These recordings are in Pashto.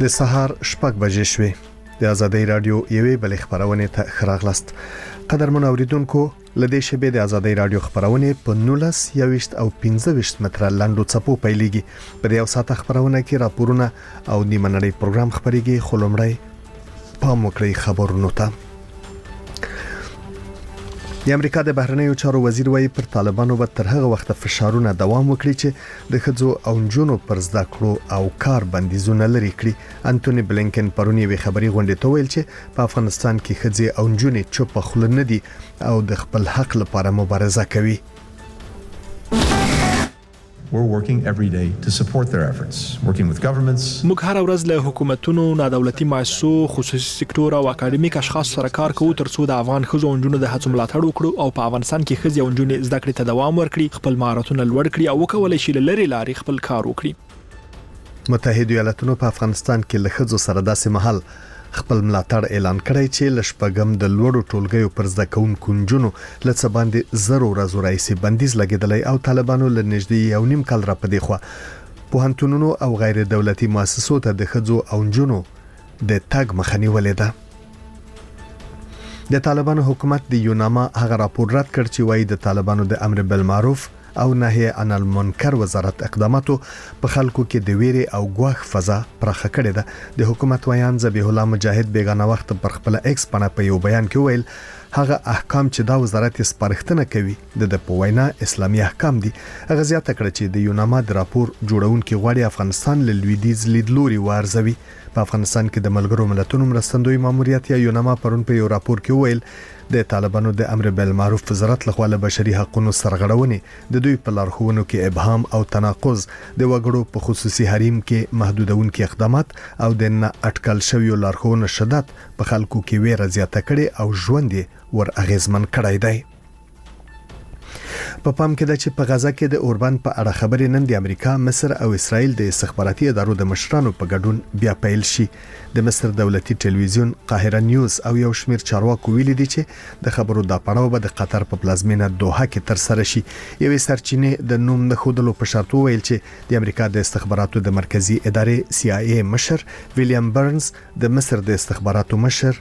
د سهار 6 بجې شوې. د آزادۍ رادیو یوې بل خبرونه ته خراغلست. قدرمن اوریدونکو، لدې شبې د آزادۍ رادیو خبرونه په 19 او 15 متر لاندو چپو پیلېږي. په دې اوساته خبرونه کې راپورونه او نیمه نړۍ پروګرام خبريږي. خلمړی پام وکړئ خبرونو ته. د امریکا د بهرنیو چارو وزیر وايي پر طالبانو به تر هغه وخت فشارونه دوام وکړي چې د خځو او جنونو پر زده کړو او کار بندیزونه لري کړي. انټونی بلینکن پرونی وی خبري غونډه ته ویل چې په افغانستان کې خځې او جنونې چوپ خل نه دي او د خپل حق لپاره مبارزه کوي. We're working every day to support their efforts, working with governments. موږ هر ورځ له حکومتونو، نادولتي مؤسسو، خصوصي سکتور او اکاډمیک اشخاص سره کار کوو ترڅو د افغان خځو او نجونو د هڅو ملاتړ وکړو او په افغانستان کې خځې او نجونې زده کړې ته دوام ورکړي، خپل مهارتونه لوړ کړي او وکولای شي لری لارې خپل کار وکړي. متحده ایالاتونو په افغانستان کې له خځو سره داسې محل خپل ملاتړ اعلان کړی چې لشپګم د لوړو ټولګیو پر زده کوونکو نجونو لڅ باندې زرو ورځو راځي بندیز لګیدلی او طالبانو له نږدې یو نیم کال را پدې خو پوهنتونونو او غیر دولتي مؤسسو ته د خځو او نجونو د تګ مخنی ولیده. د طالبانو حکومت د یوناما هغه راپور رد کړ چې وایي د طالبانو د امر بالمعروف او نهي عن المنکر وزارت اقداماتو په خلکو کې د ویري او ګواښ فضا پرخه کړې ده. د حکومت ویان ذبیح الله مجاهد بیگانه وخت پر خپل ایکس باندې په یو بیان کې ویل هغه احکام چې دا وزارت سپارښتنه کوي د پوینا اسلامي احکام دي. هغه زیاته کړ چې د یوناما د راپور جوړونکو غواړي افغانستان له لویدیځ لیدلوري وارزوي. په افغانستان کې د ملګرو ملتونو مرستندوی ماموریت یا یوناما پرون په یو راپور کې ویل د طالبانو د امر بالمعروف وزارت لخوا له بشري حقوقو سرغړونې د دوی په لارښوونو کې ابهام او تناقض د وګړو په خصوصي حریم کې محدودونکو اقدامات او د نه اټکل شویو لارښوونو شدت په خلکو کې ویره زیاته کړي او ژوند ور اغیزمن کړی دی. په پام کې ده چې په غزا کې د اوربان په اړه خبرې نن د امریکا، مصر او اسرائیل د استخباراتي ادارو د مشرانو په ګډون بیا پیل شي. د مصر دولتي ټلویزیون قاهره نیوز او یو شمیر چارواکو ویلي دي چې د خبرو د پړاو به د قطر په پلازمینه دوحه کې تر سره شي. یوې سرچینې د نوم نه خودلو په شرط ویل چې د امریکا د استخباراتو د مرکزی ادارې CIA مشر ویلیام برنز، د مصر د استخباراتو مشر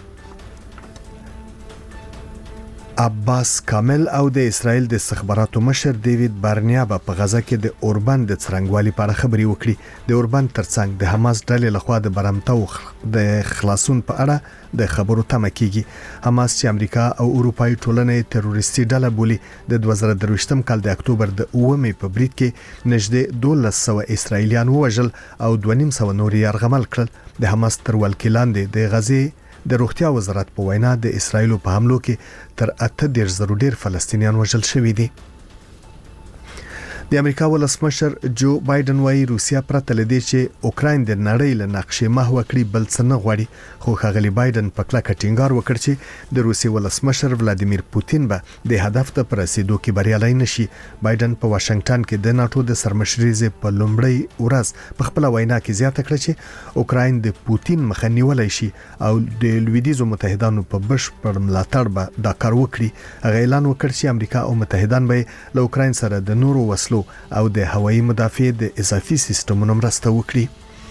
عباس کامل او د اسرائیل د استخباراتو مشر دیوید بارنیا په غزا کې د اوربان د څرنګوالي په اړه خبري وکړي. د اوربان ترڅنګ د حماس ډلې لخوا د برمتو د خلاصون په اړه د خبرو تمه کیږي. حماس چې امریکا او اروپאי ټولنې تروریستي ډله بولي، د 2023 کال د اکتوبر د 9 په بریټ کې نږدې 1200 اسرائیلیان وژل او 250 نور یرغمل کړل. د حماس تر ولکې لاندې د غزې د روغتیا وزارت په وینا د اسرایل په حملو کې تر 8,000 ډیر فلسطینیان وژل شوي دي. د امریکا ولسمشر جو بایدن وايي روسیا پرته لدی چې اوکراین د نړۍ له نقشې محو کړي بل څه نه غواړي. خو ښاغلي بایدن په کلکه ټینګار وکړ چې د روسي ولسمشر ولادیمیر پوتین به د هدف ته رسیدو کې بریالي نشي. بایدن په واشنگټن کې د ناتو د سرمشرۍ په لومړۍ ورځ په خپل وینا کې زیاته کړ چې اوکراین د پوتین مخه نیولای شي او د لویدیځو متحدانو په بشپړ ملاتړ به دا کار وکړي. هغه اعلان وکړ چې امریکا او متحدان به له اوکراین سره د نورو وسلو او د هوایي مدافع د اضافي سیستمونو مرسته وکړي.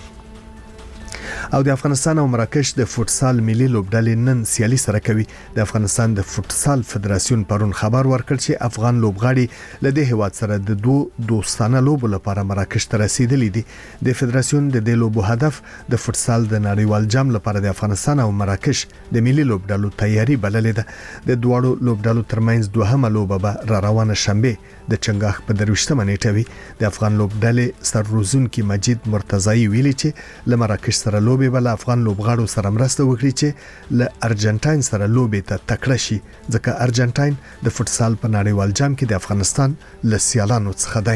او د افغانستان او مراکش د فوتسال ملي لوبډلې نن سیالي سره کوي. د افغانستان د فوتسال فدراسیون پرون خبر ورکړ چې افغان لوبغاړي له دې هیواد سره د دوستانه لوبو لپاره مراکش ته رسیدلي دي. د فدراسیون د دې لوبو هدف د فوتسال د نړیوال جام لپاره د افغانستان او مراکش د ملي لوبډلو تیاری بللې ده. د دوړو لوبډلو ترمنځ دوهمه لوبه به را روانه شنبه د چنګاخ په 23 نیټه وي. د افغان لوبډلې سرروزونکي مجید مرتضی ویلي چې له مراکش سره لوبې بل افغان لوبغاړو سره مرسته وکړي چې له ارجنټاین سره لوبې ته تکړه شي، ځکه ارجنټاین د فوتسال په نړیوال جام کې د افغانستان له سیالانو څخه دی.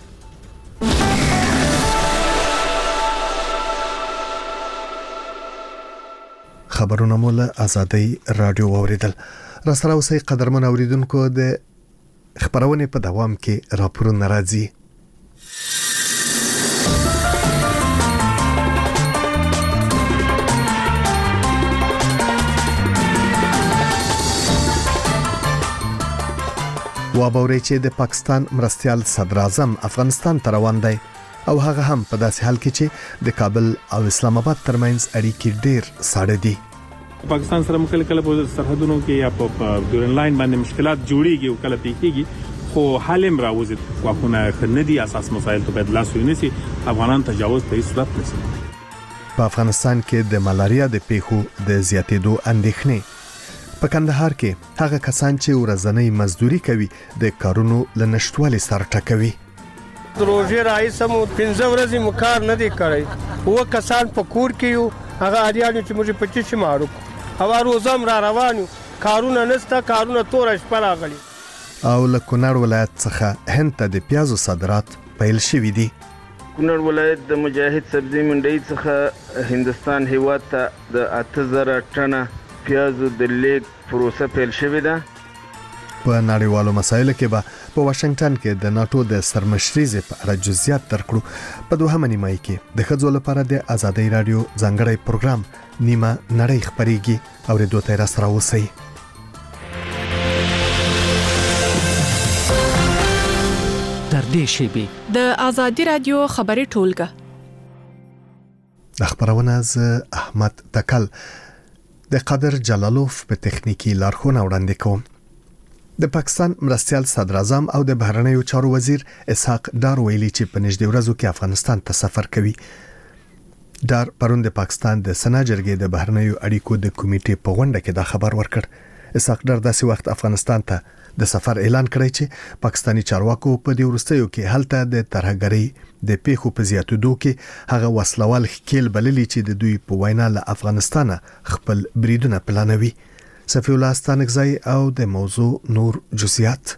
خبرونه مول آزادۍ رادیو اوریدل. را سره اوسئ قدرمن اوریدونکو، د خبرونه په دوام کې راپورونه راځي. وابوري چې د پاکستان مرستيال صدر اعظم افغانستان ته روان دی. او هغه هم په داسې حال کې چې د کابل او اسلام آباد ترمنځ اړیکې ډېر ساړه دي. پاکستان سره کله په سرحدونو کې یا په ډورن لاین باندې مشکلات جوړيږي او کله پیږي خو حالم راوځي واخونه خندي اساس مسایل ته باید لاس ونیسي. افغانان تجاوز په هیڅ صورت نشي. په افغانستان کې د ملاریا د پیښو د زیاتېدو اندېښنې. په کندهار کې هغه کسان چې ورځنی مزدوري کوي د کارونو لنشټوالي سره ټکوي. روزي راځم 15 ورځې مو کار نه دی کړی. و کسان په کور کې یو هغه اړیانو چې موږ په چی مارو هوا روزم را روانو کارونه نسته کارونه تور شپه راغلي. او له کونړ ولایت څخه هند ته د پیازو صادرات پیل شوي دي. کونړ ولایت د مجاهد سبزی منډي څخه هندستان هیواد ته د 8000 ټنه پیازو د لیک پروسه پیل شوې ده. په نړیوالو مسایلو کې به په واشنگټن کې د ناتو د سرمشرۍ په اړه جزئیات درکړو. په دوهمه نیمه کې د ښځو لپاره د ازادۍ رادیو ځانګړی پروګرام نیمه نړۍ خبريږي او ریډیو ته راسره اوسئ. تر دې شی د ازادۍ رادیو خبري ټولګه د خبرونه ز احمد تکل د قادر جلالوف په تخنیکی لارښوونه وړاندې کوم. د پاکستان مرستيال صدر اعظم او د بهرنیو چارو وزیر اسحاق ډار ویلي چې په نږدې ورځو کې افغانستان ته سفر کوي. ډار پرون د پاکستان د سنا جرګې د بهرنیو اړیکو د کمیټې په غونډه کې دا خبر ورکړ. اسحاق ډار داسې وخت افغانستان ته د سفر اعلان کړی چې پاکستانی چارواکو په دې وروستیو کې هلته د ترهګرۍ د پیښو په زیاتېدو کې هغه وسلوال ښکیل بللی چې د دوی په وینا له افغانستانه خپل بریدونه پلانوي. صفی الله ستانکزی او د موضوع نور جزئیات.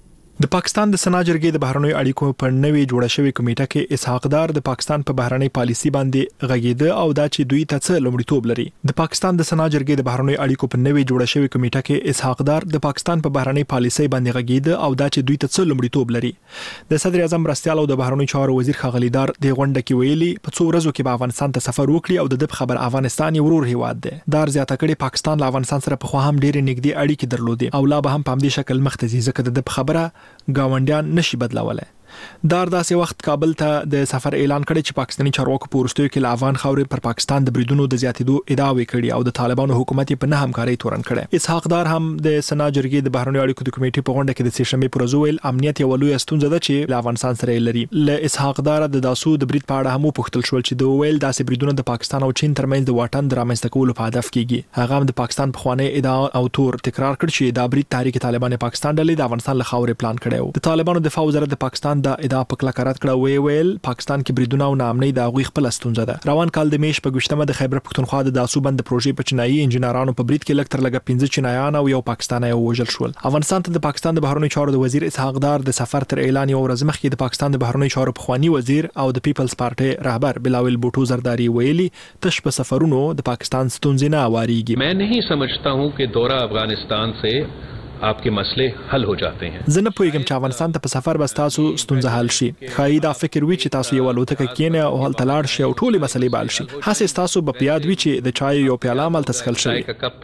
د پاکستان د سنا جرګې د بهرنیو اړیکو په نوې جوړه شوې کمیټه کې اسحاق ډار د پاکستان په بهرنۍ پالیسي باندې غږیده او دا چې دوی ته څه لومړیتوب لري. د پاکستان د سنا جرګې د بهرنیو اړیکو په نوې جوړه شوې کمیټه کې اسحاق ډار د پاکستان په بهرنۍ پالیسي باندې غږیده او دا چې دوی ته څه لومړیتوب لري. د صدر اعظم مرستيال او د بهرنیو چارو وزیر ښاغلی ډار د غونډه کې ویلي په څو ورځو کې به افغانستان ته سفر وکړي او د خبر افغانستان یو ورور هیواد دی. ډار زیاته کړي پاکستان له افغانستان سره په خو هم ډېر نږدې اړیکې درلودي او لا به هم په همدې شکل مخ ته ځي ځکه د خبره گاونډیان نشي بدلولای. دار داسې وخت کابل ته د سفر اعلان کړی چې پاکستاني چارواکو په وروستیو کې له افغان خاورې پر پاکستان د بریدونو د زیاتېدو ادعاوې کړي او د طالبانو حکومت په نه همکاري تورن کړي. اسحاق ډار هم د سنا جرګې د بهرنیو اړیکو د کمیټې په غونډه کې د سېشنبې پر ورځ ویل امنیت یو لوی ستونزه ده چې له افغانستان سره لري. له اسحاق ډار د داسو د برید په اړه هم پوښتل شول چې د ویل داسې بریدونه د پاکستان او چین ترمنځ د واټن درامنځته کولو په هدف کېږي. هغه هم د پاکستان په خواني ادعا او تور تکرار کړ چې دا برید تحریک طالبان پاکستان ډلې د افغانستان له خاورې پلان کړی و. د طالبانو دفاع وزارت د پاکستان د ادعا په کلک رد کړه ویل پاکستان کې بریدونه او ناامنۍ د غوي خپل ستونزه ده. روان کال د میش په ګشتمه د خیبر پختونخوا د داسو بند پروژې په چینایي انجنیرانو په برید کې لږ تر لږه 15 چینایان او یو پاکستانی وژل شول. افغانستان ته د پاکستان د بهرنیو چارو د وزیر اسحاق ډار د سفر تر اعلان یو ورځ مخکې د پاکستان د بهرنیو چارو پخوانی وزیر او د پیپلز پارټي رهبر بلاول بوټو زرداری ویلي تش په سفرونو د پاکستان ستونزې نه واریږي. मैं नहीं समझता हूं कि दौरा अफगानिस्तान से आपके मसले हल हो जाते हैं. زه نه پوهیږم چې افغانستان ته په سفر بس تاسو ستونزه حل شي. خای دا فکر وی چې تاسو یو الوتکه کینه او هل تلاړ شي او ټولې مسلې بال شي. هڅه تاسو په یاد وی چې د چای یو پیاله عمل تسخل شي.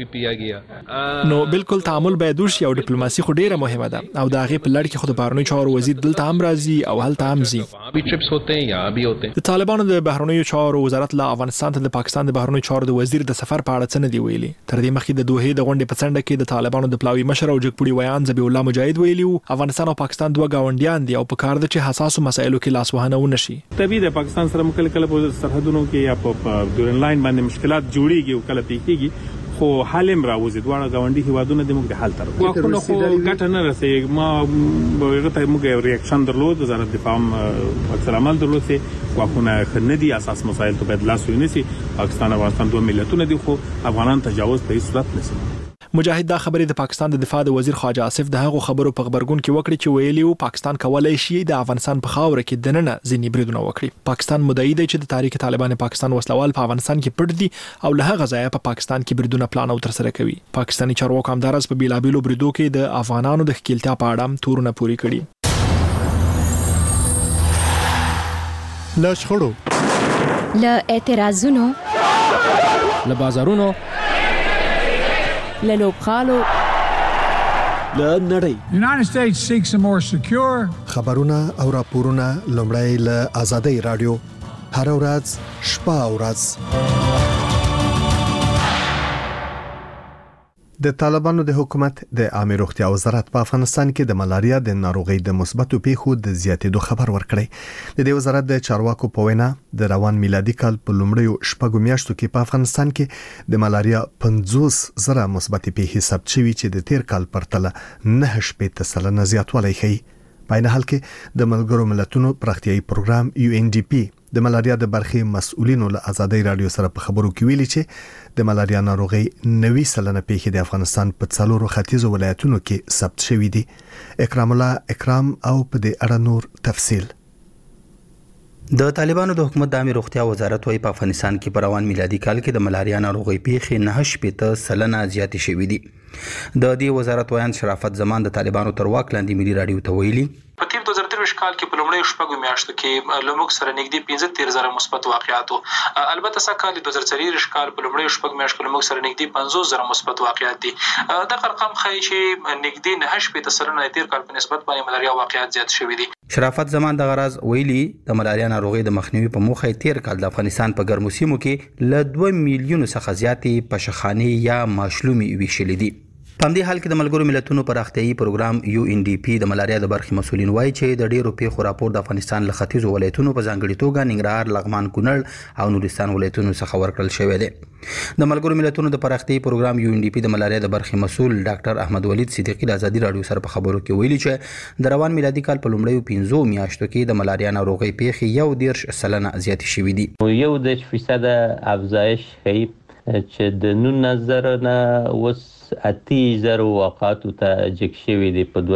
نو بالکل تعامل باید وشي او ډیپلوماسي خو ډیره مهمه ده او دا غي په لړ کې خود بهرنیو چارو وزیر دلته هم راځي او هلته هم ځي. भी ट्रिप्स होते हैं यहाँ भी होते हैं. د طالبانو د بهرنیو چارو وزارت لا افغانستان ته د پاکستان د بهرنیو چارو د وزیر د سفر په اړه څه نه دی ویلي. تر دې مخکې د دوه د غونډې په څنډه کې د طالبانو د پلاوی مشر او جګپوړي ویان زبی الله مجاهد ویلیو افغانستان او پاکستان دوه گاونډیان دي او په کار د چې حساسو مسایلو کې لاس وهنه ونشي. طبيعي د پاکستان سره کله په سرحدونو کې یا په ډورن لاین باندې مشکلات جوړيږي او کله پیږي خو حالم راوځي دواړه گاونډي هیوادونه د موږ د حل تر واخونه خو ګټه نه رسېږي. ما هغه موږ ریاکشن درلود وزارت دفاع اکثر عمل درلود چې واخونه خندي اساس مسایل ته باید لاس ونیسي. پاکستان او افغانستان دوه ملتونه دي خو افغانان تجاوز په هیڅ صورت نشي. مجاهد دا خبرې د پاکستان د دفاع د وزیر خواجه آصف د هغو خبرو په خبرګون کې وکړي چې ویلي پاکستان کولای شي د افغانستان په خاوره کې دننه ځینې بریدونه وکړي. پاکستان مدعي دی چې د تحریک طالبان پاکستان وسلوال په افغانستان کې پټ دي او له هغه ځایه په پاکستان کې بریدونه پلان او ترسره کوي. پاکستاني چارواکو همدارس په بیلابیلو بریدو کې د افغانانو د ښکیلتیا په اړه تورونه پوری کړي. له شخړو له اعتراضونو له بازارونو له لوبغالو له نړۍ. United States seeks a more secure. خبرونه او راپورونه لومړی له آزادۍ رادیو هر ورځ شپه او ورځ. د طالبانو د حکومت د عامه روغتیا وزارت په افغانستان کې د ملاریا د ناروغۍ د مثبتو پیښو د زیاتېدو خبر ورکړی. د دې وزارت د چارواکو په وینا د روان میلادي کال په لومړیو شپږو میاشتو کې په افغانستان کې د ملاریا 50,000 مثبت پیښې ثبت شوي چې د تیر کال پرتله 9% زیاتوالی ښیي. په عین حال کې د ملګرو ملتونو پراختیایي پروګرام UNDP د ملاریا د برخې مسؤلینو له آزادۍ رادیو سره په خبرو کې ویلي چې د ملاریا ناروغي 90% پیښې د افغانستان په 4 ختیځو ولایتونو کې ثبت شوې دي. اکرام الله اکرام او په دې اړه نور تفصیل. د طالبانو د حکومت د عامه روغتیا وزارت وايي په افغانستان کې په روان میلادي کال کې د ملاریا ناروغي پیښې 9% زیاتې شوې دي. د دې وزارت وایي شرافت زمان د طالبانو تر واک لاندې ملي رادیو ته ویلي په تیر 2023 کال کې په لومړیو شپږو میاشتو کې لومړی سره نږدې 15,000 مثبت واقعات وو. البته سږ کال 2024 کال په لومړیو شپږو میاشتو کې لومړی سره نږدې 50,000 مثبت واقعات دي. دا رقم ښیي چې نږدې 9% د تیر کال په نسبت باندې ملاریا واقعات زیات شوي دي. شرافت زمان د غرض ویلي د ملاریا ناروغي د مخنیوي په موخه تیر کال د افغانستان په ګرمو سیمو کې ل 2 میلیون څخه زیاتې پشخانې یا ماشلومي ویشلې دي. په دې حال کې د ملګرو ملتونو پراختیایي پروګرام UNDP د ملاریا د برخې مسؤلین وایي چې د ډیرو پیښو راپور د افغانستان له ختیځو ولایتونو په ځانګړي توګه ننګرهار، لغمان، کونړ او نورستان ولایتونو څخه ورکړل شوی دی. د ملګرو ملتونو د پراختیایي پروګرام UNDP د ملاریا د برخې مسؤل ډاکټر احمد ولید صدیقی د آزادي رادیو سره په خبرو کې ویلي چې د روان میلادي کال په لومړیو 15 میاشتو کې د ملاریا ناروغي پیښې 1.10% زیاتې شوې دي. 1% افزایش ښیي چې د 19,000 نه وس 8,000 واقعاتو ته جګ شوي دي په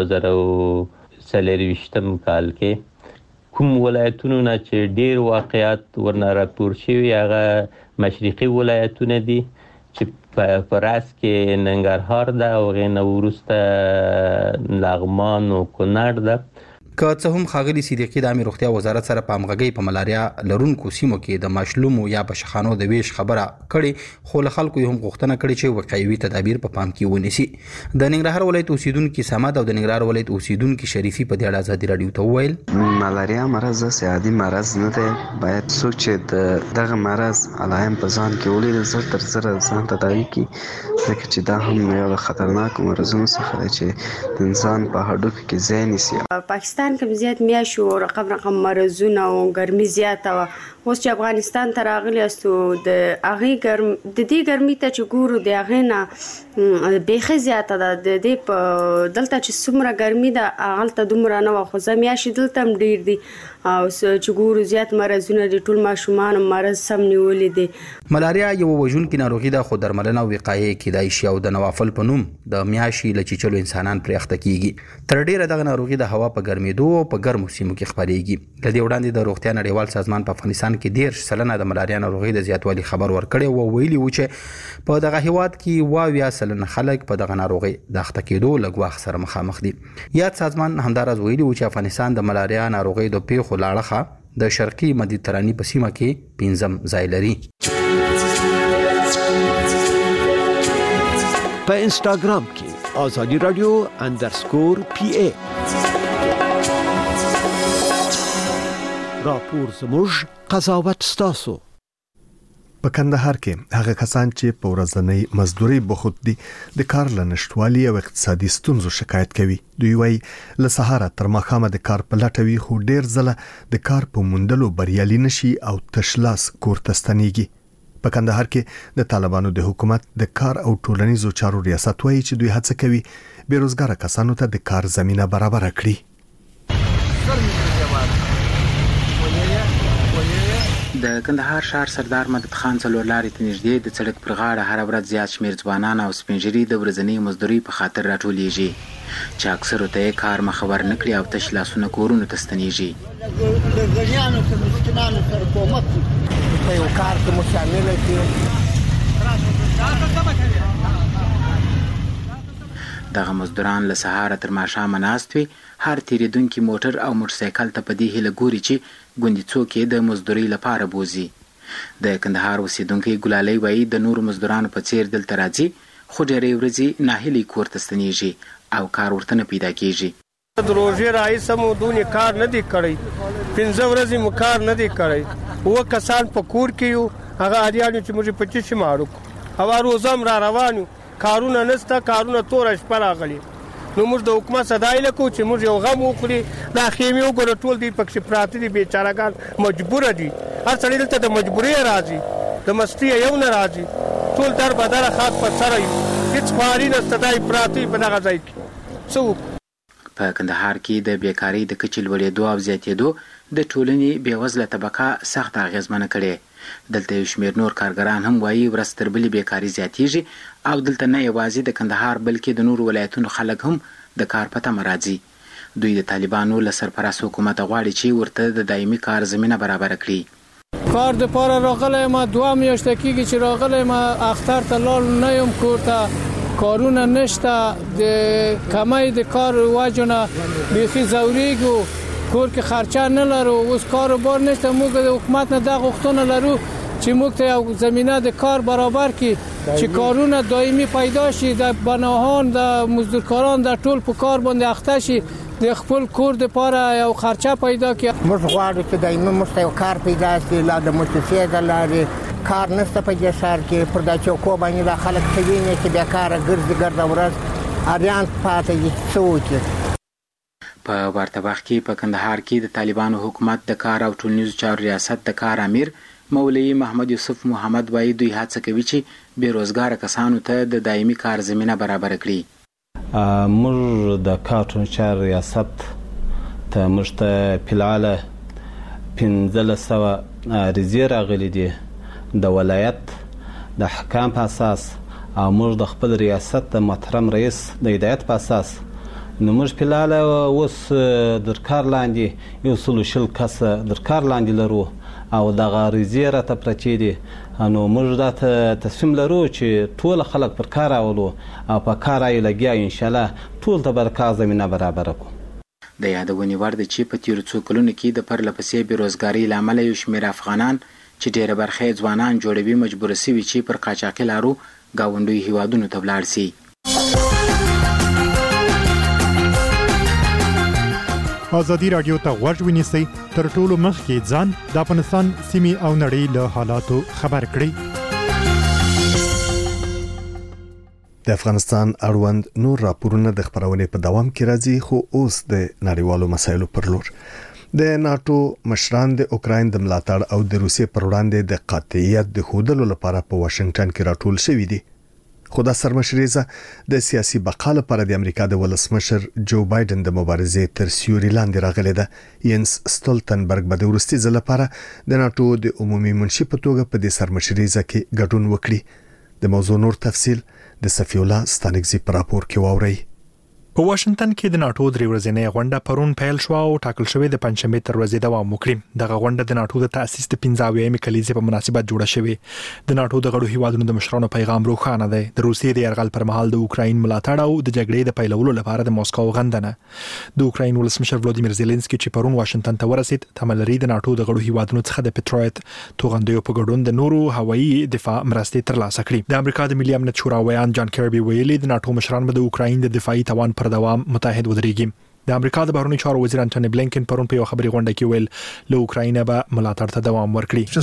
2024 کال کې. کوم ولایتونو نه چې ډیر واقعات ورنه راپور شوي هغه مشرقي ولایتونه دي چې په راس کې ننګرهار ده او غینه وروسته لغمان او کونړ ده. که څه هم ښاغلي صدیقي د عامه روغتیا وزارت سره په همغږۍ په ملاریا لرونکو سیمو کې د ماشلومو یا پشخانو د ویش خبره کړې، خو له خلکو هم غوښتنه کړې چې وقایوي تدابیر په پام کې ونیسي. د ننګرهار ولایت اوسیدونکو صمد او د ننګرهار ولایت اوسیدونکو شریفي په دې اړه آزادي رادیو ته وویل ملاریا مرض سیادي مرض نه دی، باید څوک چې دغه مرض علایم په ځان کې ولري زر تر زر ځان تداوي کړي، ځکه چې دا هم یو خطرناک مرضونو څخه دی چې د انسان په هډوکو کې ځای نیسي. پاکستان کې زیات میاشو رقم مرزونه او ګرمي زیاته و. اوس چې افغانستان ته راغلی استو د دې ګرمي ته چې ګورو د هغې نه بیخي زیاته ده. د دې په دلته چې څومره ګرمي ده هغلته دومره نه وه، خو زه میاشې دلته هم ډېر دي او چې ګورو زیات مرضونه دي، ټول ماشومان مرض سم نیولي دي. ملاریا یو وژونکې ناروغي ده خو درملنه او وقایې کیدای شي او د نوافل په نوم د میاشې له چیچلو انسانان پرې اخته کیږي. تر ډیره دغه ناروغي د هوا په ګرمېدو او په ګرمو سیمو کې خپرېږي. له دې وړاندې د روغتیا نړیوال سازمان په افغانستان کې 10% د ملاریا ناروغي د زیاتوالي خبر ورکړی او ویلي و چې په دغه هیواد کې 20% خلک په دغه ناروغي د اخته کېدو له ګواښ سره مخامخ دي. یاد سازمان همداراز ویلي و چې افغانستان د ملاریا ناروغي د پیښو لاړه د شرقي مدیترانې په سیمه کې 5م ځای لري. په انستاګرام کې آزادي رادیو _PA راپور زموږ قضاوت ستاسو. په کندهار کې هغه کسان چې په ورځنۍ مزدوري بوخت دي د کار له نشټوالي او اقتصادي ستونزو شکایت کوي. دوی وايي له سهار تر ماښامه د کار په لټه وي، خو ډیر ځله د کار په موندلو بریالي نشي او تشلاس کور ته ستنېږي. په کندهار کې د طالبانو د حکومت د کار او ټولنیزو چارو ریاست وايي چې دوی هڅه کوي بیروزګار کسانو ته د کار زمينه برابر کړي. د کندهار شهر سردار مدد خان څلور لارې ته نږدې د سړک پر غاړه هر ورځ زیات شمېر ځوانان او سپینږیري د ورځنۍ مزدورۍ په خاطر راټولیږي چې اکثرو ته یې کار مخبر نه کړي او تش لاسونه کورونو ته ستنېږي. د غریانو سره مسکینانو سره کومک په یو کار کې مو شامل کړي. دغه مزدوران له سهاره تر ماښامه ناست وي، هر تیریدونکي موټر او موټرسایکل ته په دې هیله ګوري چې ګوندې څوک یې د مزدورۍ لپاره بوزي. د کندهار اوسیدونکی ګلالۍ وایي د نورو مزدورانو په څیر دلته راځي، خو ډېرې ورځې ناهیلې کور ته ستنېږي او کار ورته نه پیدا کیږي. د روزي رئیس مو دونی کار نه دی کړی، 15 ورځې مو کار نه دی کړی، و کسان په کور کې یو هغه اړیانو چې موږ 25 مارو او روزم را روانو کارونه نسته، کارونه تور شپه راغلي. نو موږ د حکومت صداي لکو چې موږ یو غم وکړي، دا خیمه وګړه ټول دی پکې پراته دي، بیچارهګان مجبور دي، هر څړي دلته د مجبوري راځي، د مستی یو نه راځي، ټول در بدر خاط پر سره هیڅ خاري نه صداي پراته په دغه ځای کې. څو په کندهار کې د بیکاری د کچې لوړېدو او زیاتېدو د ټولنې بېوزله طبقه سخت اغېزمنه کړې. دلته یو شمېر نور کارګران هم وایي ورځ تر بلې بیکاري زیاتېږي او دلته نه یوازې د کندهار بلکې د نورو ولایتونو خلک هم د کار په تمه راځي. دوی د طالبانو له سرپرست حکومت غواړي چې ورته د دایمي کار زمینه برابره کړي. کار د پاره راغلی ما 2 میاشتې کېږي چې راغلی ما اختر ته لاړ نه یم کور ته، کارونه نشته، د کمۍ د کار وجه نه بیخي ځورېږو، کور کې خرچه نه لرو، اوس کار و بار نشته. موږ د حکومت نه دا غوښتنه لرو چې موږ ته یو زمینه د کار برابر کړي چې کارونه دایمي پیدا شي، د بناهان د مزدورکاران د ټول په کار باندې اخته شي، د خپل کور د پاره یو خرچه پیدا کړي. موږ غواړو چې دایمي موږ یو کار پیدا شي، لا د مؤسسې د لارې کار نشته په دې ښار کې، پر دا چوکو باندې د خلک کوي چې بیکاره ګرځي ګرځي ورځ اریان پاتې دي. څه وکړي؟ په وارتباغ کې په کندهار کې د طالبانو حکومت د کار او ټولنیزو چارو ریاست د کار امیر مولوي محمد یوسف محمد وایي دوی هڅه کوي چې بیروزګار کسانو ته د دایمي کار زمینه برابر کړي. موږ د کار ټولنیزو چارو ریاست ته موږ ته فلحاله 1500 عریضې راغلي دي د ولایت د حکام په اساس او موږ د خپل ریاست د محترم رئیس د هدایت په اساس نو موږ فلحاله اوس در کار لاندې 120 کسه در کار لاندې لرو او دغه عریضې راته پرتې دي. نو موږ دا تصمیم لرو چې ټول خلک پر کار راولو او په کار یې لګیا انشاءالله ټول ته به کار زمینه برابره کړو. د یادونې وړ ده چې په تیرو څو کلونو کې د پرله پسې بېروزګارۍ له امله یو شمېر افغانان چې ډېره برخه یې ځوانان جوړوي مجبوره سوي چې پر قاچاقي لارو ګاونډیو هیوادونو ته ولاړ سي. ازادي رادیو ته غوږ ونیسئ، تر ټولو مخکې ځان د افغانستان سیمې او نړۍ له حالاتو خبر کړئ. د افغانستان اړوند نور راپورونه د خبرونې په دوام کې راځي، خو اوس د نړیوالو مسایلو پر لور. د ناتو مشران د اوکراین د ملاتړ او د روسیې پر وړاندې د قاطعیت د ښودلو لپاره په واشنگټن کې راټول شوي دي. خو دا سرمشریزه د سیاسي بقا لپاره د امریکا د ولسمشر جو بایدن د مبارزې تر سیوري لاندې راغلی ده. ینس ستولتنبرګ به د وروستي ځل لپاره د ناتو د عمومي منشي په توګه په دې سرمشریزه کې ګډون وکړي. د موضوع نور تفصیل د صفی الله ستانکزي په راپور کې واورئ. په واشنگټن کې د ناتو درې ورځې غونډه پرون پیل شو او ټاکل شوې د پنځمې تر ورځې دوام وکړي. دغه غونډه د ناتو د تأسیس د 15مې کلیزې په مناسبت جوړه شوې. د ناتو د غړو هیوادونو د مشرانو پیغام روښانه دی. د روسیې د یرغل پر مهال د اوکراین ملاتړ او د جګړې د پیلولو لپاره د موسکو غندنه. د اوکراین ولسمشر ولادیمیر زيلنسکي چې پرون واشنگټن ته ورسید، تمه لري د ناتو د غړو هیوادونو څخه د پټرویت توغندیو په ګډون د نورو هوایي دفاع مرستې ترلاسه کړي. د امریکا د ملي امنیت شورا ویان جان کیربي ویلي د ناتو مشران به د اوکراین د دفاعي توان پر دوام متحد ودرېږي. د امریکا د بهرنیو چارو وزیر انټونی بلینکن پرون په یو خبري غونډه کې ویل له اوکراینه به ملاتړ ته دوام ورکړي.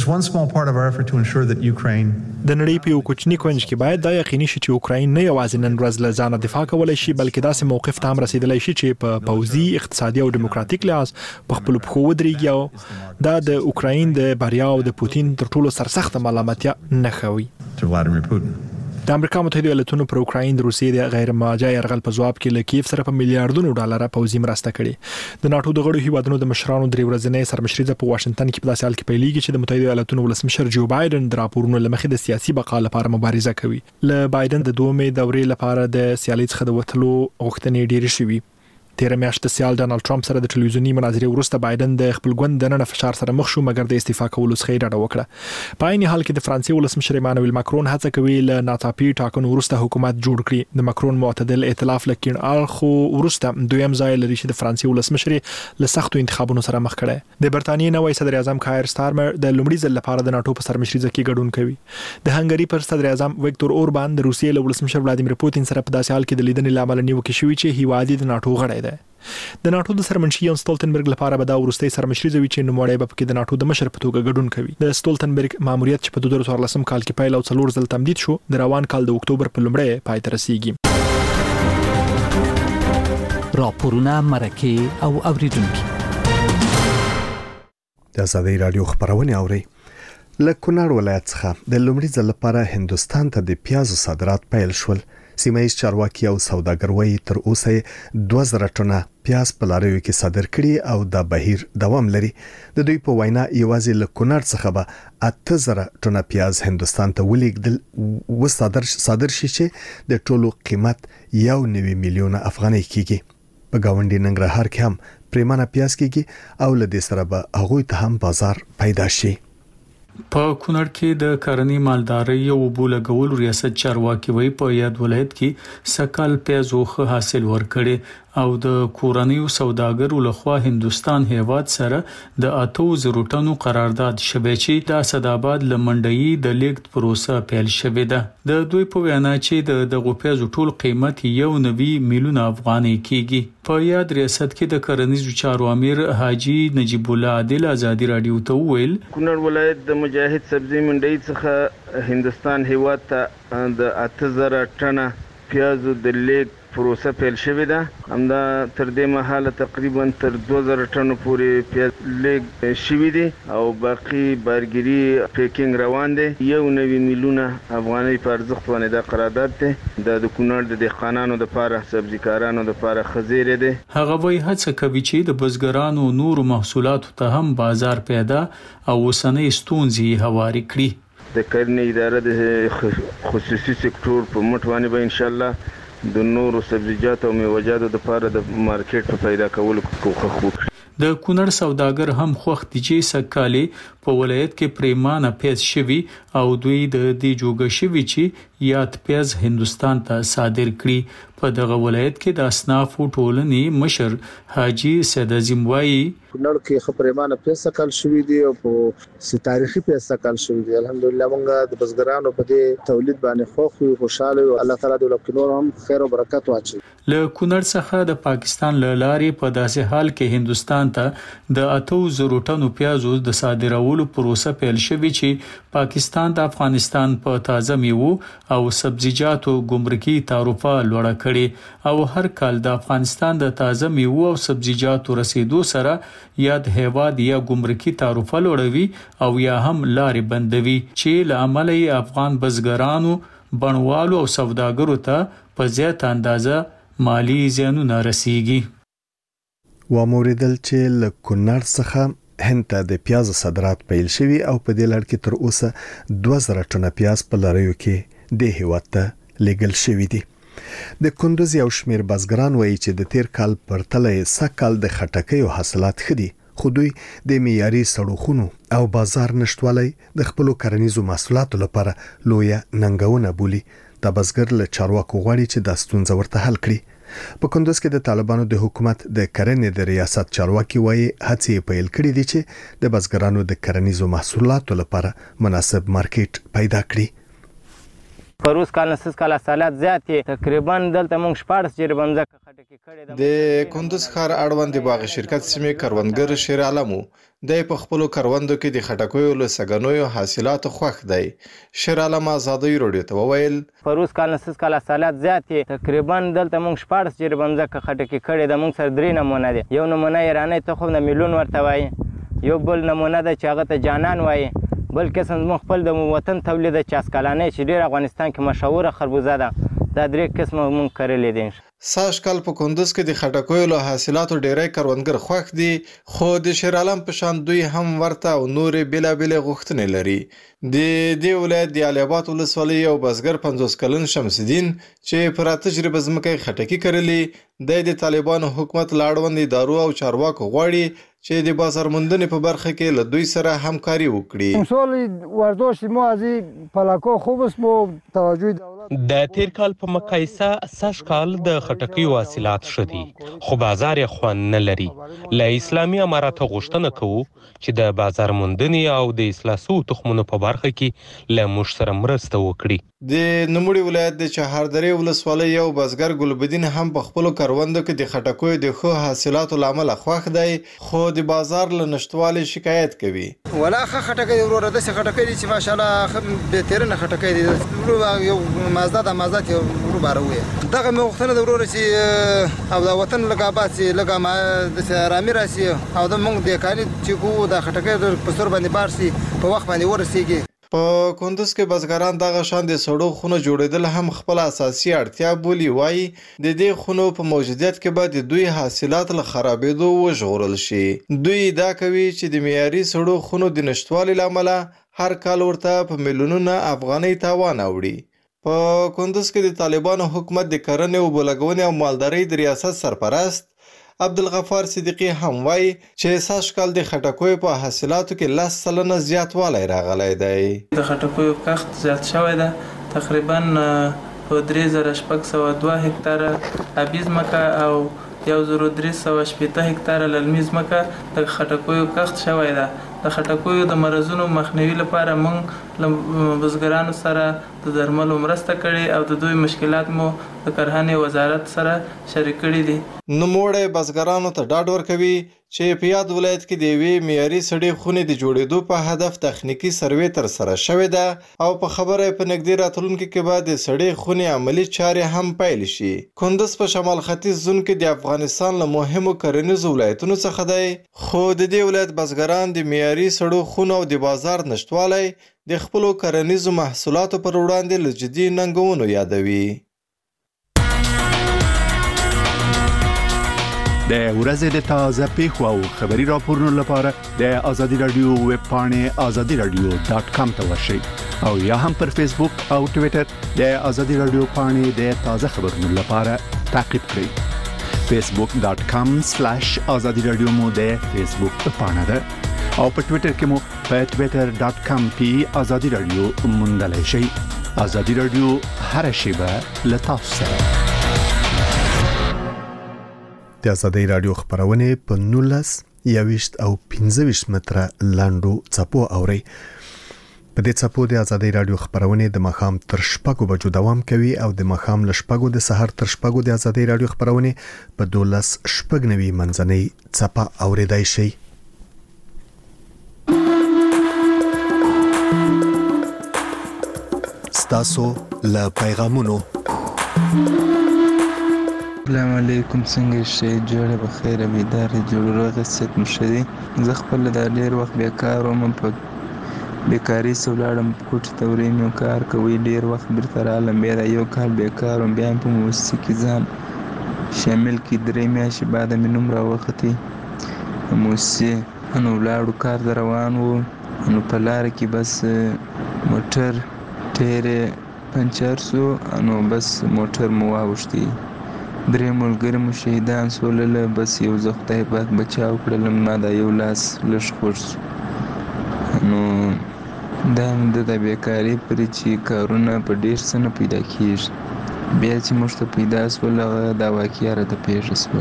د نړۍ په یو کوچني کونج کې باید دا یقیني شي چې اوکراین نه یوازې نن ورځ له ځانه دفاع کولای شي، بلکې داسې موقف ته هم رسیدلی شي چې په پوځي، اقتصادي او دیموکراتیک لحاظ په خپل پښو ودرېږي او دا د اوکراین د بریا او د پوتین تر ټولو سرسخت ملامتیا نه خوي. د امریکا متحده ایالاتونو پر اوکراین د روسیې د غیر ماجا یرغل په جواب کې له کیف سره په میلیارډونو ډالر پوځي مرسته کړې. د ناتو د غړو هیوادونو د مشرانو درې ورځې سرمشریزه په واشنگټن کې په داسې حال کې پیلېږي چې د متحده ایالاتونو ولسمشر جو بایدن د راپورونو لمخې د سیاسي بقا لپاره مبارزه کوي. له بایدن د 2مې دورې لپاره د سیالۍ څخه د وټلو غوښتنې ډېرې شوې. تیر میاشت سیال ډانلډ ټرمپ سره د ټلویزیونی مناظرې وروسته بایدن د خپل ګوند دننه فشار سره مخ شو مګر د استعفا کولو څخه ډډه وکړه. په عین حال کې د فرانسې ولسمشر ایمانوئل ماکرون هڅه کوي له ناڅاپي ټاکنو وروسته حکومت جوړ کړي. د ماکرون معتدل ائتلاف لکین اړخو وروسته دویم ځای لري چې د فرانسې ولسمشر له سختو انتخابونو سره مخ کړي. د برتانیې نوی صدر اعظم کایر سټارمر د لومړي ځل لپاره د ناتو په سرمشرۍ کې ګډون کوي. د هنګری پر صدر اعظم ویکتور اوربان د روسیې له ولسمشر ولادیمیر پوتین سره په داسې حال کې د لیدنې لامل نیوکه شوې چې هیواد د ناتو غړی دی. د ناتو د سرمنشي یان ستولتنبرګ لپاره به دا ورستۍ سرمشري زوي چې نوموړی به پکې د ناتو د مشر په توګه ګډون کوي. د ستولتنبرګ ماموریت چې په 2014 کال کې پیل او 4 ځل تمدید شو د روان کال د اکتوبر په لومړۍ پای ته رسیږي. راپورونه مرکه او اوریدونکو د آزادۍ رادیو خبرونه اوري. له کونړ ولایت څخه د لومړي ځل لپاره هندستان ته د پیازو صادرات پیل شول. سیمایي چارواکي او سوداګر وایي تر اوسه 2000 ټنه پیاز په لاریو کې صادر کړي او دا بهیر دوام لري. د دوی په وینا یوازې له کونړ څخه به 8000 ټنه پیاز هندستان ته ولېږدل و صادر شي چې د ټولو قیمت 1.9 میلیون افغانۍ کیږي. په گاونډي ننګرهار کې هم پریمانه پیاز کیږي او له دې سره به هغوی ته هم بازار پیدا شي. په کونړ کې د کرنې مالدارۍ او بولګول ریاست چارواکي وی په یاد ولایت کې سکل پیازو ښه حاصل ورکړي او د کورنیو سوداګرو لخوا هندستان هیواد سره د 8000 ټنو قرارداد شوی چې د اسداباد لمنډي د لیګ پروسه پیل شوې ده. د دوی په وینا چې د غوپیازو ټول قیمت 1.9 میلیون افغانۍ کیږي. په یاد ریاست کې د کرنیزو چارو امیر حاجی نجیب الله عادل آزادی رادیو ته ویل کونړ ولایت د مجاهد سبزی منډي څخه هندستان هیواد ته د 8000 ټنه پیازو د لیګ پروسه پیل شوې ده. همدا تر دې مهاله تقریبا تر 2000 ټنو پورې پیاز لیګ شوی دي او باقی بارګری پیکینګ روان دي. 1.9 میلیون افغانۍ په ارزښت باندې دا قرارداد ده. د کونړ د دهقانانو لپاره سبزیکارانو لپاره خزیره ده. هغه وایي هڅه کوي چې د بزګرانو نورو محصولاتو ته هم بازار پیدا او وسنۍ ستونزې هواري کړي. د کرنې اداره د خصوصي سکتور په مټ باندې به ان شاء الله د نورو سبزیجاتو او میوه‌جاتو لپاره د مارکیټ په پیدا کولو کوښښ وکړي. د کونړ سوداګر هم خوښ دي چې سکالي په ولایت کې پریمانه پیاز شوی او دوی د دې جوګه شوی چې یاد پیاز هندستان ته صادر کړي. په دغه ولایت کې د اصناف ټولنې مشر حاجی سید عظیم وایي کونړ کې خبرېمانه پیاز سکال شوی دی او په تاریخي پیاز سکال شوی دی. الحمدلله موږ د بزګرانو په دې تولید باندې خوښ یو خوشاله او الله تعالی د لکینور هم خیر او برکت واچي. له کونړ څخه د پاکستان له لارې په داسې حال کې هندستان ته د 8000 ټنو پیازو د صادرولو پروسه پیل شوی چې پاکستان د افغانستان په تازه میوه او سبزیجاتو ګمرکي تعرفه لوړه کړي او هر کال د افغانستان د تازه میوه او سبزیجاتو رسیدو سره یاد هیواد یا ګمرکي تعرفه لوړوي او یا هم لارې بندوي چې لامل یې افغان بزګرانو بڼوالو او سوداګرو ته په زیات اندازه مالی زیانونه رسیږي. واموریدل چې له کونړ څخه هند ته د پیاز صادرات پیل شوي او په دې لړ کې تر اوسه 2000 ټنه پیاز په لړیو کې د هیواد ته لیږل شوي دي. د کندوز یو شمیر بزګران وایي چې د تیر کال پرتله سکهال د خټکیو حاصلات خدي خو دوی د معیاري سړوخونو او بازار نشټوالي د خپل کرنیزو محصولاتو لپاره لوی ننګونه بولي. د بزګر له چارواکو غواړي چې د ستونزې ورته حل کړي. په کندوز کې د طالبانو د حکومت د کرنې د ریاست چارواکي وایي هڅې پیل کړې دي چې د بزګرانو د کرنیزو محصولاتو لپاره مناسب مارکیټ پیدا کړي. پروس کال نسس کال حاصلات زیات تقریبا دلته موږ 14 جریبه مځکه خټکی کړې د کندوز ښار اړوند باغ شرکت سیمې کروندګر شیر عالمو د په خپل کروندو کې د خټکیو له سګنوي حاصلات خوښ دی. شیر عالم آزادۍ رادیو ته وویل پروس کال نسس کال حاصلات زیات تقریبا دلته موږ 14 جریبه مځکه خټکی کړې د موږ سره 3 نمونه دي. یو نمونه ایرانی تخم د میلیون ورته وایي، یو بل نمونه د چاغه ته جانان وایي، بل قسم موږ خپل د وطن تولید چاسکلانې چې ډیر افغانستان کې مشهور خربوزه ده دا 3 قسمه مونږ کرلې دي. ساشکال په کندوز کې د خټکیو له حاصلاتو ډیری کروندګر خوښ دي، خو د شیر عالم په شان دوی هم ورته او نورې بېلابېلې غوښتنې لري. د دې ولایت د علي اباد ولسوالۍ یو بزګر 50 کلن شمس الدین چې پر تجربه ځمکه یې خټکي کرلي، د طالبانو حکومت له اړوند ادارو او چارواکو غواړي چې د بازار موندنې په برخه کې له دوی سره همکاري وکړي. د تیر کال په مقایسه سږ کال د خټکیو حاصلات ښه دي، خو بازار یې خوند نه لري. له اسلامي اماراتو غوښتنه کوو چې د بازار موندنې او د اصلاح شوو تخمونو په برخه کې له موږ سره مرسته وکړي. د نوموړي ولایت د چهاردرې ولسوالۍ یو بزګر ګلبدین هم په خپلو کروندو کې د خټکیو د ښو حاصلاتو له امله خوښ دی، خو د بازار له نشتوالي شکایت کوي. ولا ښه خټکی دی وروره، داسې خټکی دی چې ماشاءالله ښه بهترینه خټکی دی. یو مازدات یو ورو باروي دغه مې غوښتنه ده وروره چې او د وطن لږ آباد سي، لږ داسې ارامي راسي او د موږ د کالي چې کوو د خټکی په سور باندې بار سي په وخت باندې ورسیږي. په کندوز کې بزګران دغه شان د سړو خونو جوړېدل هم خپل اساسي اړتیا بولي. وایي د دې خونو په موجودیت کې به د دوی حاصلات له خرابېدو وژغورل شي. دوی ادعا کوي چې د معیاري سړو خونو د نشتوالي له امله هر کال ورته په میلیونونه افغانۍ تاوان اوړي. په کندوز کې د طالبانو حکومت د کرنې، اوبو لګونې او مالدارۍ د ریاست سرپرست عبدالغفار صدیقي هم وایي چې سږ کال د خټکیو په حاصلاتو کې 10 سلنه زیاتوالی راغلی دی. د خټکیو کښت زیات شوی ده، تقریبا په 3602 هکتاره ابي ځمکه او 1380 هکتاره للمي ځمکه د خټکیو کښت شوی ده. د خټکیو د مرزونو مخنیوي لپاره موږ له بزګرانو سره د درملو مرسته کړې او د دوی مشکلات مو د کرهنې وزارت سره شریک کړي دي. نوموړی بزګرانو ته ډاډ ورکوي چې په یاد ولایت کې د یوې معیاري سړې خونې د جوړېدو په هدف تخنیکي سروې ترسره شوې ده او په خبره په نږدې راتلونکي کې به د سړې خونې عملي چارې هم پیل شي. کندوز په شمال ختیځ زون کې د افغانستان له مهمو کرنیزو ولایتونو څخه دی، خو د دې ولایت بزګران د معیاري سړو خونو او د بازار نشتوالی د خپلو کرنیزو محصولاتو پر وړاندې له جدي ننګونو یادوي. د ورځې د تازه پیښو او خبري راپورونو لپاره د آزادي رادیو ویب پاڼې azadiradio.com ته ورشئ او یا هم پر فیسبوک او ټوئیټر د آزادي رادیو پاڼې د تازه خبرونو لپاره تعقیب کړئ. facebook.com/azadiradio مو د فیسبوک پاڼه ده او په ټوئیټر کې مو په twitter.com/azadiradio موندلی شئ. آزادي رادیو هر شیبه له تاسو سره. د آزادۍ راډیو خبرونه په 19 21 او 25 متره لاندو څپو اوري. په دې څپو د آزادۍ راډیو خبرونه د مخام تر شپږو بجو دوام کوي او د مخام ل شپږو د سحر تر شپږو د آزادۍ راډیو خبرونه په 12 شپږنوي منځنۍ څپه اوریدای شي. ستاسو ل پیغامونو. السلام علیکم، څنګه شئ؟ جوړه بخیر، بیدار جوړه غسیت مشدي. زه خپل د ډیر وخت بیکار وم، په بیکاری سولړم کوټ تورې مې کار کوي، ډیر وخت برته رالم، بیا یو کال بیکار وم، بیا په موسیقي ځان شامل کې 3 میاشتې بعد مې نوم راوختي موسیقي نو لاړو کار روان وو. نو په لار کې بس موټر ټیر پنچر سو، نو بس موټر مو واوښتي. 3 ملګري مو شهیدان سول، بس یو زه خدای پاک بچاو کړلم، ما دا یو لاس لږ خوږ سو. نو دا د بیکاري پرې چې کارونه په ډېر څه نه پیدا کېږي، بیا چې موږ ته پیدا سول دا واقعه راته پېښه سول.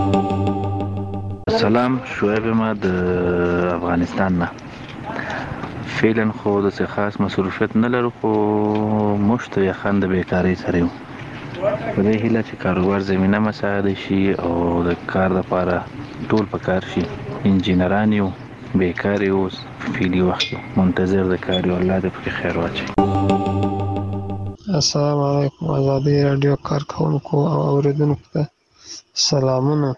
سلام، شعیب ما د افغانستان نه. فعلا خو داسې خاص مصروفیت نه لرو، خو موږ ته یخن د بیکارۍ سره یو. په دې هیله چې کاروبار زمینه مساعده شي او د کار لپاره ټول په کار شي. انجینران یو، بیکار یو، فعلي وخت منتظر د کار یو. الله دې پکې خیر واچوي. السلام علیکم آزادۍ راډیو کارکونکو او اوریدونکو ته سلامونه.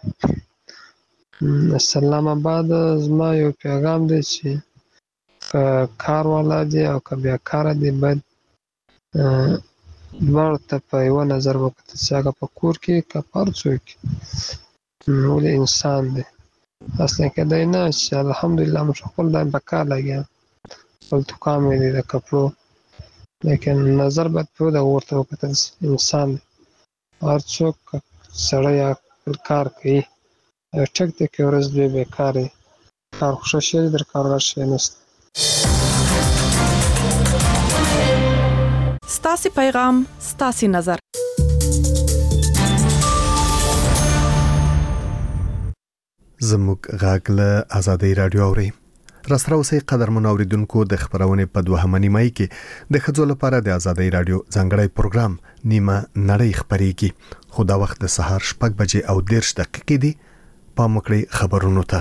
اسلام آباد زما یو پیغام دی چې کار والا دی او که بیکاره دی باید دواړو ته په یو نظر وکتل چې هغه په کور کې که په هر څوک ولې انسان دی اصلا کېدای نه چې الحمدلله موږ خپل دا په کار لګیا خپل دوکان مې دی د کپړو لیکن نظر باید په دغه ورته وکتل انسان دی هر څوک سړی یا خپل کار کوي ټک دی که ورځ دوی بېکار یې کار خو ښه شی دی در کار غټ شی نشته ستاسې پیغام ستاسې نظر زموږ غږ له آزادۍ رادیو اوري راسره اوسئ قدرمن اوریدونکو د خبرونې په 2 نیمه کې د ښځو لپاره د آزادۍ رادیو ځانګړی پروګرام نیمه نړۍ خبرېږي خو دا وخت د سهار 6:30 دی پام وکړئ خبرونو ته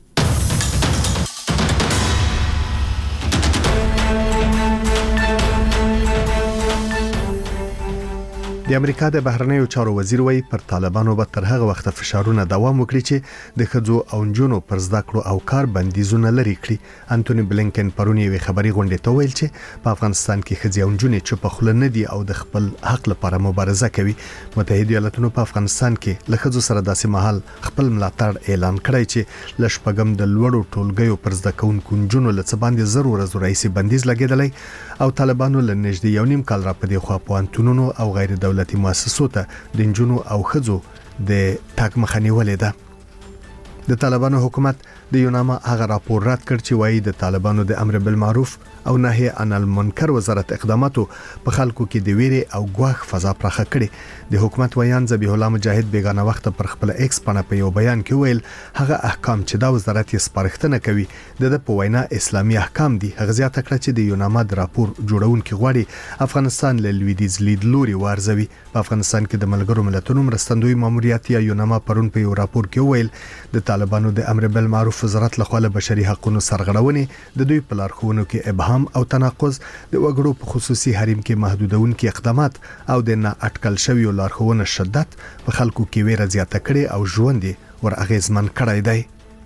د امریکا د بهرنیو چارو وزیر وایي پر طالبانو به تر هغه وخت فشارونه دوام وکړي چې د ښځو او نجونو پر زده کړو او کار بندیزونه لري کړي انټونی بلینکن پرون یوې خبري غونډې ته ویل چې په افغانستان کې ښځې او نجونې چې په خوله نه دي او د خپل حق لپاره مبارزه کوي متحده ایالاتونو په افغانستان کې له ښځو سره داسې مهال خپل ملاتړ اعلان کړی چې لشپګم د لوړو ټولګیو پر زده کوونکو نجونو له څه باندې ضروري رئیسي بندیز لګیدلی او طالبانو له نږدې 1.5 کال را پدې خوا پوهنتونونو او غیر دولتي مؤسسو ته د نجونو او ښځو د تاګ مخه نیولې ده د طالبانو حکومت د یوناما هغه راپور رد کړ چې وایي د طالبانو د امر بالمعروف او نهي عن المنکر وزارت اقداماتو په خلکو کې د ویرې او ګواښ فضا پراخه کړي د حکومت ویان ذبیح الله مجاهد بیگانه وخت پر خپل ایکس باندې په یو بیان کې ویل هغه احکام چې دا وزارت یې سپارښتنه کوي د په وینا اسلامي احکام دي هغه زیاته کړه چې د یوناما د راپور جوړونکو غواړي افغانستان له لویدیځ لیدلوري وارزوي په افغانستان کې د ملګرو ملتونو مرستندوی ماموریت یا یوناما پرون په یو راپور کې ویل د طالبانو د امر بالمعروف وزارت لخوا له بشري حقوقو سرغړونې د دوی په لارښوونو کې ابهام او تناقض د وګړو په خصوصي حریم کې محدودونکو اقدامات او د نه اټکل شوی لارښوونه شدت په خلکو کې ویره زیاته کړي او ژوند ور اغیزمن کړی دی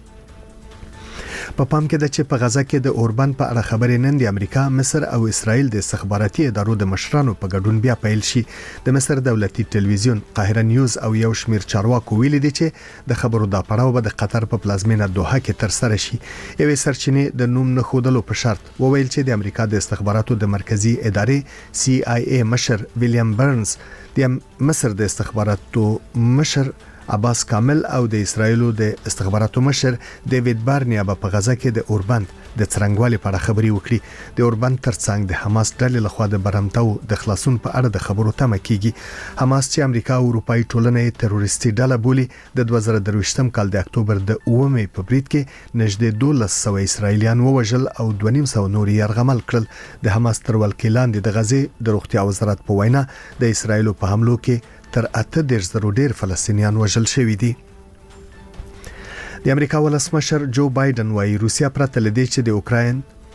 په پام کې د چې په غزا کې د اوربان په اړه خبرې نن د امریکا مصر او اسرائیل د استخباراتي ادارو د مشرانو په ګډون بیا پیل شي د مصر دولتي ټلویزیون قاهره نیوز او یو شمیر چارواکو ویلي دي چې د خبرو د پړاو به د قطر په پلازمینه دوحه کې تر سره شي یوې سرچینې د نوم نه خودلو په شرط وویل چې د امریکا د استخباراتو د مرکزی ادارې CIA مشر ویلیام برنز د مصر د استخباراتو مشر عباس کامل او د اسرایلو د استخباراتو مشر ډیوډ بارنیا په غزا کې د اوربند د څرنګوالي په اړه خبري وکړي د اوربند ترڅنګ د حماس ډلې لخوا د برمتو د خلاصون په اړه د خبرو تمه کیږي حماس چې امریکا او اروپאי ټولنې تروریستي ډله بولي د 2023 کال د اکتوبر د 9 په بریټ کې نږدې 1200 اسرایلیان ووژل او 200 نور یرغمل کړل د حماس تر ولکې لاندې د غزې د روغتیا وزارت په وینا د اسرایلو په حملو کې تر 8 ډیر فلسطینیان وژل شوي دي د امریکا ولسمشر جو بایدن وايي روسیا پرته لدې چې د اوکراین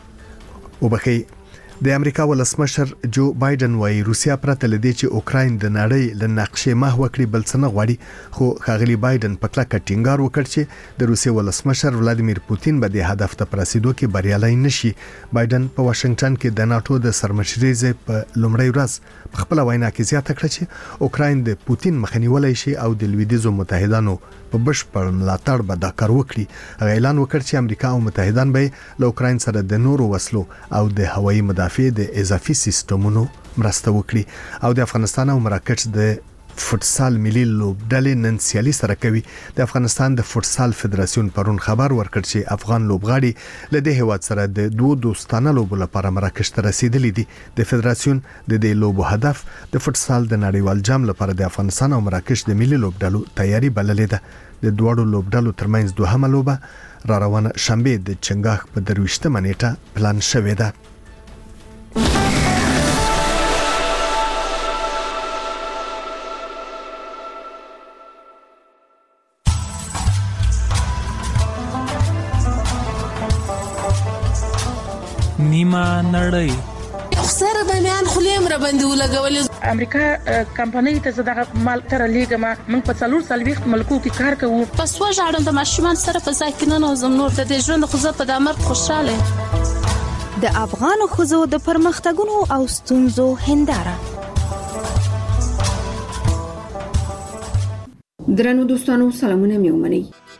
د امریکا ولسمشر جو بایدن وايي روسیا پرته لدې چې اوکراین د نړۍ له نقشې محو کړي بل څه نه غواړي خو ښاغلي بایدن په کلکه ټینګار وکړ چې د روسیې ولسمشر ولادیمیر پوتین به د هدف ته رسیدو کې بریالي نشي بایدن په واشنگټن کې د ناتو د سرمشرۍ په لومړۍ ورځ په خپل وینا کې زیاته کړه چې اوکراین د پوتین مخنیوي شي او د لویدیځو متحدانو په بشپړ ملاتړ به دا کار وکړي اعلان وکړ چې امریکا او متحدان به له اوکراین سره د نورو وسلو او د هوایي مدافع د اضافي سیستمونو مرسته وکړي او د افغانستان او مراکش د فوتسال ملي لوبډلې نن سیالي سره کوي د افغانستان د فوتسال فدراسیون پرون خبر ورکړ چې افغان لوبغاړي له دې هیواد سره د دوه دوستانه لوبو لپاره مراکش ته رسیدلي دي د فدراسیون د دې لوبو هدف د فوتسال د نړیوال جام لپاره د افغانستان او مراکش د ملي لوبډلو تیاری بللې ده د دوړو لوبډلو ترمنځ دوهمه لوبه را روانه شنبه د چنګاښ په 23 نیټه پلان شوې ده نیمه نړۍ سره د میان خلیم را باندې ولګولې امریکا کمپنۍ ته زداغه مال تر لیګما موږ په 440 ملکو کې کار کوو پس وژاړم د ماشومان سره په ځای کې نه نوزم نور د ژوند خو زه په دمر خوشاله د افغان خوځو د پرمختګونو او ستونزو هنداره درنو دوستانو سلامونه مې ومنئ.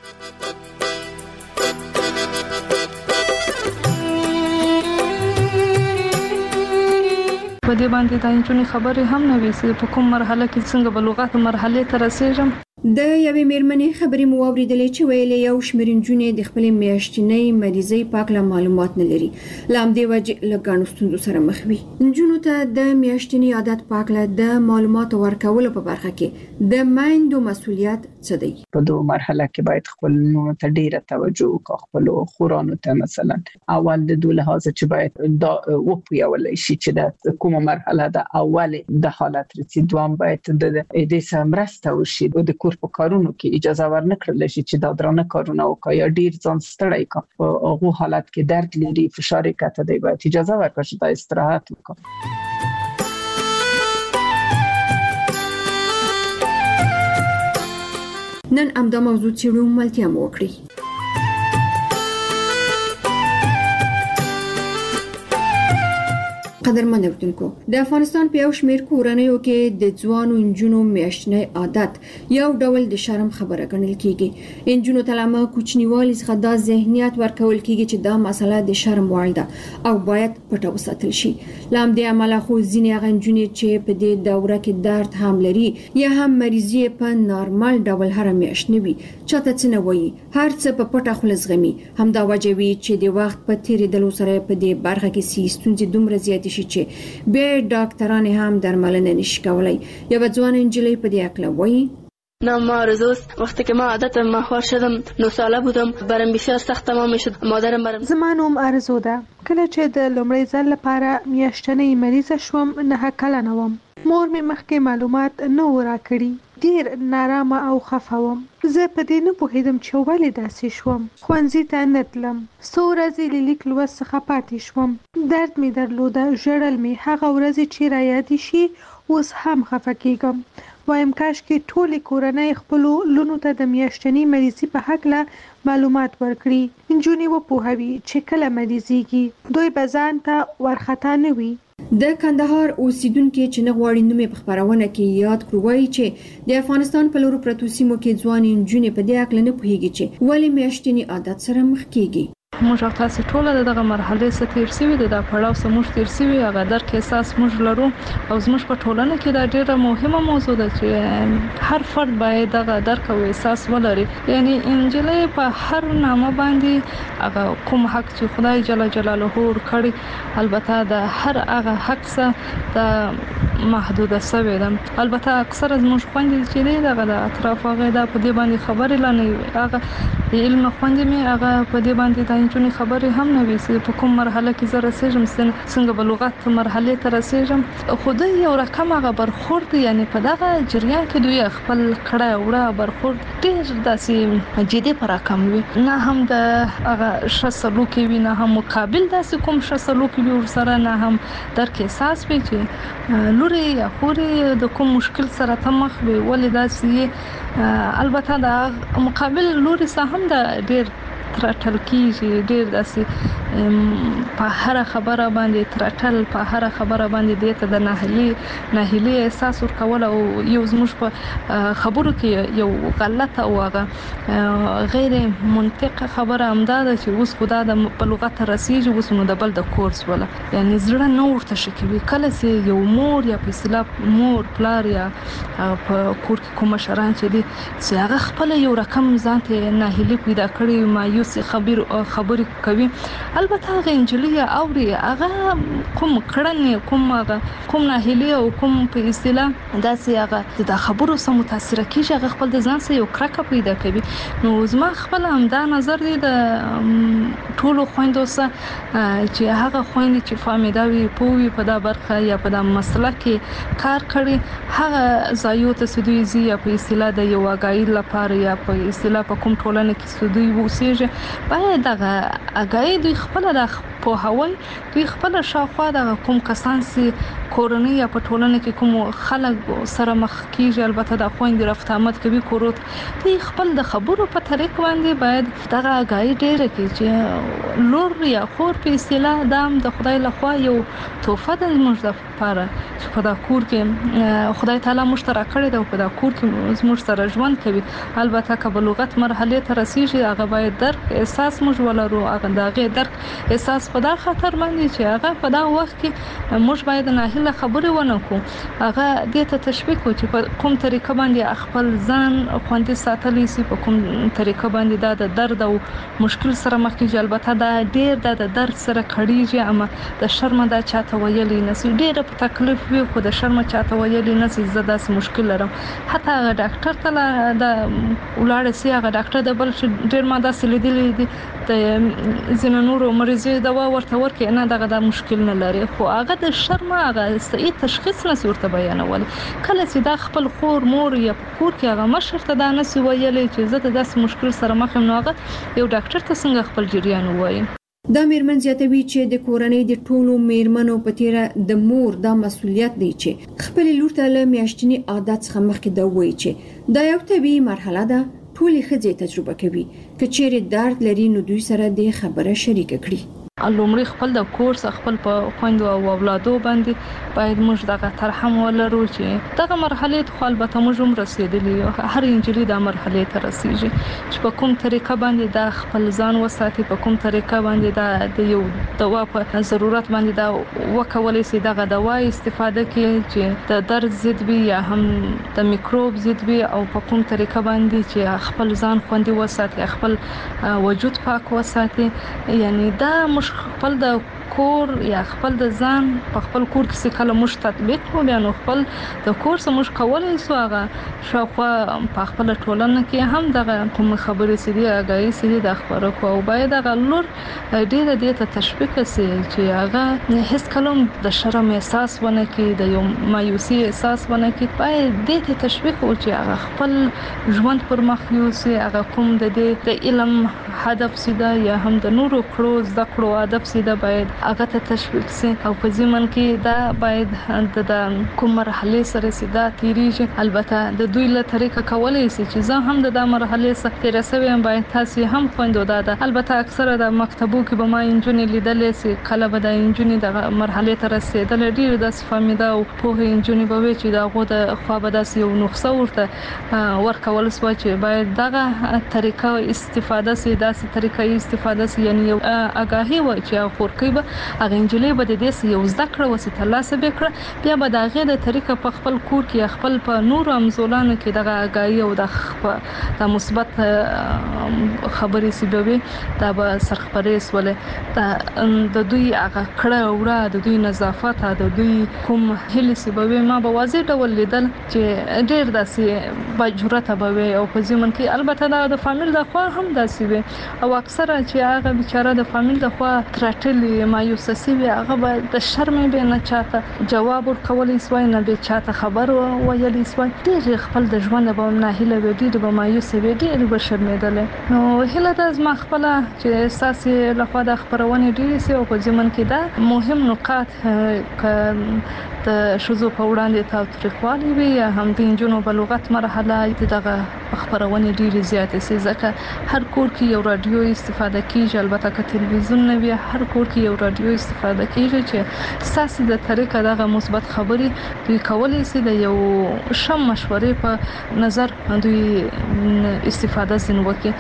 په دې باندې د انجونې خبرې هم نه وي چې په کوم مرحله کې څنګه بلوغت مرحله ته رسیږم. د یوې میرمنې خبرې مو واوریدلې چې ویلې یو شمېر نجونې د خپلې میاشتنۍ مریضۍ پاکله معلومات نه لري. لامدې وجه له ګڼو ستونزو سره مخ وي. نجونو ته د میاشتنۍ عادت پاکله د معلوماتو ورکولو په برخه کې د میندو مسؤلیت څه دی؟ په دوه مرحله کې باید خپل نونو ته ډیره توجه وکړو. خپل خورانو ته مثلا اول د دوه لحاظ چې باید دا وپیول شي چې د کومه مرحله د اول د حالت رسید. دوام باید د دې سمرسته وشي د کور په کارونو کې اجازه ورنکړل شي چې دا درانه کارونه وکړي یا ډیر ځان ستړی کړي. په هغه حالت کې درد لري فشار کته دی باید اجازه ورکړي چې دا استراحت وکړي. نن امدا موضوع چیرو ملتیا مو وکړي. قدرمن اورېدونکو د افغانستان په یو شمېر کورنیو کې د ځوانو انجونو میاشتنۍ عادت یو ډول د شرم خبره ګڼل کیږي. انجونو ته لامه کوچنیوالي څخه دا ذهنیت ورکول کیږي چې دا مسله د شرم وړ ده او باید پټه وساتل شي. لام دې عمله خو ځینې هغه انجونې چې په دې دوره کې درد هم لري یا هم مریضي په نارمل ډول هر میاشت نه وي چاته څه نه وایي هر څه په پټه خوله زغمي. همدا وجه وي چې د وخت په تیریدلو سره په دې برخه کې ستونزې دومره زیاتې شي چې به ډاکټران هم درملنه نشي کولای. یو ځوان انجلۍ په دې اکله وایي نام آرزوست. وقتی که من عادت ماهوار شدم 9 ساله بودم برام بسیار سخت تمام شد. مادرم برام زما نوم آرزو ده. کله چې د لومړي ځل لپاره میاشتنۍ مریضه شوم 9 کلنه وم. مور مې مخکې معلومات نه و راکړي. ډیر نارامه او خفه وم. زه په دې نه پوهیدم چې ولې داسې شوم. ښوونځي ته نه تلم. څو ورځې له لیک لوست څخه پاتې شوم. درد مې درلوده. ژړل مې. هغه ورځې چې را یادې شي اوس هم خفه کېږم. وایم کاش کې ټولې کورنۍ خپلو لونو ته د میاشتنۍ مریضۍ په هکله معلومات ورکړي. نجونې وپوهوي چې کله مریضېږي دوی به ځان ته وارخطا نه وي. د کندهار اوسیدونکو چې نه غواړي نومې په خبرونه کې یاد کړو وایي چې د افغانستان په لورو پرتو سیمو کې ځوان نجونې په دې اکل نه پوهیږي چې ولې میاشتنۍ عادت سره مخ کیږي. موږ تاسو ټول دغه مرحله څخه تیر شوي د پړاو سموږ تیر شوي هغه درک احساس موږ لرو او زموږ په ټولنه کې دا ډیره مهمه موضوع ده چې هر فرد باید دغه درک او احساس ولري. یعنی انجلۍ په هر نامه باندې هغه کوم حق چې خدای جل جلاله ورکړي البته د هر هغه حق څخه د محدوده شوی ده. البته اکثر زموږ خويندې چې دغه د اطراف هغه د په دې باندې خبرې لنی هغه علم خويندې مې هغه په دې باندې د انجونې خبرې هم نه وي چې په کوم مرحله کې زه رسیږم څنګه بلوغت مرحله ته رسیږم. خو د یو رقم هغه برخورد یعنی په دغه جریان کې دوی خپل کړه وړه برخورد ډیر داسې جدي پر رقم وي. نه هم د هغه شسلو کې وي نه هم مقابل داسې کوم شسلو کې وي ورسره نه هم درک احساس وي چې لوري یا خوري د کوم مشکل سره تمخ وي ولې داسې البته د مقابل لوري سره هم د ډیر ترټل کیږي ډیر داسې په هر خبره باندې ترټل په هر خبره باندې دته د ناهیلي احساس ورکول او یو زموږ په خبرو کې یو غلطه او غیر منطقه خبره امداده چې اوس خدا د بلوغت رسیږي اوس نو د بل د کورس ولا یعنی زړه نو ورته شکوي کله چې یو مور یا په اصطلاح مور پلار یا په کور کې کوم شران چې دي چې هغه خپل یو رقم ځانته ناهیلي پیدا کړي مایوس خبرې کوي. البته هغه انجلۍ اوري هغه کوم کړنې کوم ناهیلي او کوم په اصطلاح داسې هغه د خبرو سره متاثر کیږي هغه خپل د ځان سره یو کرکه پیدا کوي. نو زما خپل همدا نظر دی د ټولو خويندو سره چې هغه خويندې چې فامیداوي پوي په دا برخه یا په دا مسله کې کار کړي هغه ځایو ته سدوي یا په اصطلاح د یو اگایي لپاره یا په اصطلاح په کوم ټولنه کې سدوي وسیږي باید دغه اگایي دوی خپل د پوهاوی دوی خپل شاوخوا د کوم کسان سي کورنۍ یا په ټولنه کې کوم خلک سره مخ کیږي البته د خويندې رفت آمد کوي کوروت دوی خپل د خبرو په طریق باندې باید دغه غاي ډېر کې چې لور یا خور په اصطلاح دام د خدای لخوا یو توفه د موږ لپاره چې په دا کور کې خدای تعالی مشترک کړی دا په دا کور کې موږ سره ژوند کوي البته که بلوغت مرحله ته رسیږي هغه باید درک احساس موږ ولرو هغه دغه درک احساس په دا خطر باندې چې هغه په دا وخت کې موږ باید نه خبرې ونه کو هغه د ته تشویق کو چې په کوم طریقه باندې خپل ځان خوندي ساتلی سي په کوم طریقه باندې د درد او مشکل سره مخ کیږي البته دا ډېر د درد سره کړيږي اما د شرم دا چاته ویلې نسي ډېر په تکلیف وي خو د شرم چاته ویلې نسي زدا مشکل لرم حتی ډاکټر ته د ولاړ سي هغه ډاکټر د بل ډېر ماده سلیدلې دي د زینونورو مریضي دوا ورته ورکې نه دغه د مشکل نه لري خو هغه د شرم هغه صحیح تشخیص نسی ورته بیانول کله چې د خپل خور مور یا کور کې هغه مشر ته دا نسی ویلې چې زه د داس مشکل سره مخ یم نو هغه یو ډاکټر ته څنګه خپل جریان وایي دا میرمن زیاتوي چې د کورنۍ د ټولو میرمنو په تیره د مور دا مسولیت دی چې خپل لور ته له میاشتنی عادت څخه مخکې دا وایي چې دا یو طبيعي مرحله ده ټولې ښځې تجربه کوي که چیرې درد لري نو دوی سره د خبره شریک کړي لومړی خپل د کورس خپل په خويندو او اولادو باندې باید موږ دغه ترحم ولرو چې دغه مرحله ته البته موږ هم رسیدلی هر انجلي د مرحله ته رسیږي چې په کوم طریقه باندې د خپل ځان وساتي په کوم طریقه باندې د یو دوا په ضرورت باندې دا وکولای شي دغه دوا استفاده کړي چې د درد ضد وي یا هم د میکروب ضد وي او په کوم طریقه باندې چې خپل ځان خوندي وساتي خپل وجود پاک وساتي یعنی دا خپل د کور یا خپل د ځان په خپل کور کې څه کله مش تطبیق کو بیا نو خپل د کور سره مش کولای سو هغه شاوخوا په خپل ټولنه کې هم دغه کوم خبرې سړي هغه سړي د خبرو کو او باید هغه لور ډېر ته تشویق سي چې هغه هیڅ کلم د شرم احساس ونه کې د یو مایوسي احساس ونه کې باید دې ته تشویق او چې هغه خپل ژوند پر مخ یوسي هغه کوم د علم هدف سیده یا هم د نورو کړو زده کړو هدف سیده باید هغه ته تشویق سي او په ځمن کې دا باید د کوم مرحله سره سیده تیریږي البته د دوی له طریقه کولای شي چې زه هم د مرحله سره تیر سویم باید تاسو هم خوندو ده البته اکثره د مکتبو کې به ما انجونې لیدلې سي کله به د انجونې د مرحله ته رسیدل ډیر د فهمیدا او په انجونې به چې دا غو د خو به د یو نقصه ورته ورکول سو چې باید دغه طریقه استفاده سي داسې طریقه استفاده سي یعنی یو آگاهی و چې خورکی به هغه انجلۍ به د دې یو زده کړه وسیته لاسه وکړه بیا به د هغه د طریقه په خپل کور کې خپل په نور امزولانو کې دغه آگاهی او د مثبت خبرې سیبوي دا به سرخپرې سولې د دوی هغه کړه وړه د دوی نظافت د دوی کوم هلي سیبوي ما به واضح ډول لیدل چې ډېر داسې بجرت به او په ځمن کې البته د فامیل د خوا هم داسې وي او اکثره چې هغه بیچاره د فامیل د خوا ترټلې مایوسه وي هغه به د شرم به نه چاته جواب ورکولای سوی نه به چاته خبر ویلی سوی ډېر خپل د ژوند به نه هله به ډېر به مایوسه وي ډېر به شرمېدل نو هله د زما خپل چې احساس له خوا د خبرونه ډېر سي او په ځمن کې دا مهم نقاط د شذو په وړاندې تاوتریخوالي وي یا هم د انجونو بلوغت مرحله دغه خبرونه ډېر زیات سي ځکه هر کور کې یو رادیو استفاده کیږي البته که تلویزیون نه وي هر کور کې یو رادیو استفاده کیږي چې ساسي د طریقه دغه مثبت خبرې دوی کولای شي د یو شم مشورې په نظر دوی استفاده زین وکړي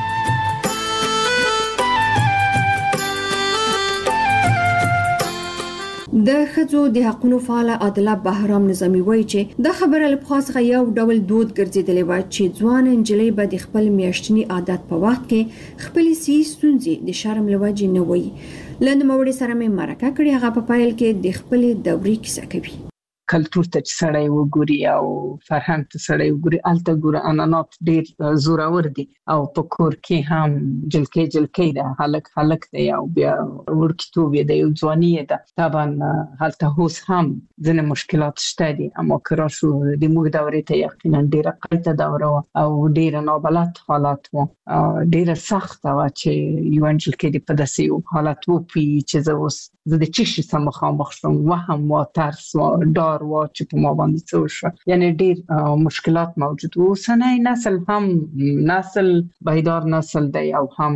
د ښځو د حقوقو فعال عادله بهرام نظامی وایي چې د خبره له خاصه یو ډول دود ګرځیدلی و چې ځوان انجلۍ به د خپل میاشتنی عادت په وخت کې خپل ستونزې د شرم لوجې نه وایي لنډ موړي سره مې مرکه کړې هغه په پایل کې د خپل دورې کیسه کوي کلچر ته سړی وګوري او فرهنګ ته سړی وګوري الته ګوره انانات ډیر زورور دي او په کور کې هم جلکې ده هلک دی او بیا ورکتوب دی او ځواني ده طبعا هلته اوس هم ځینې مشکلات شته دي اما که راشو د موږ دورې ته یقینا ډیره قیته دوره او ډیره نابلد حالات و ډیره سخته و چې یو انجلکې دی په داسې حالت وپی چې زه د چی شي سم مخامخ شوم وهم و ترس و ډار و چې په ما باندې څه وشو یعنی ډیر مشکلات موجود و اوسنی نسل هم نسل بیدار نسل دی او هم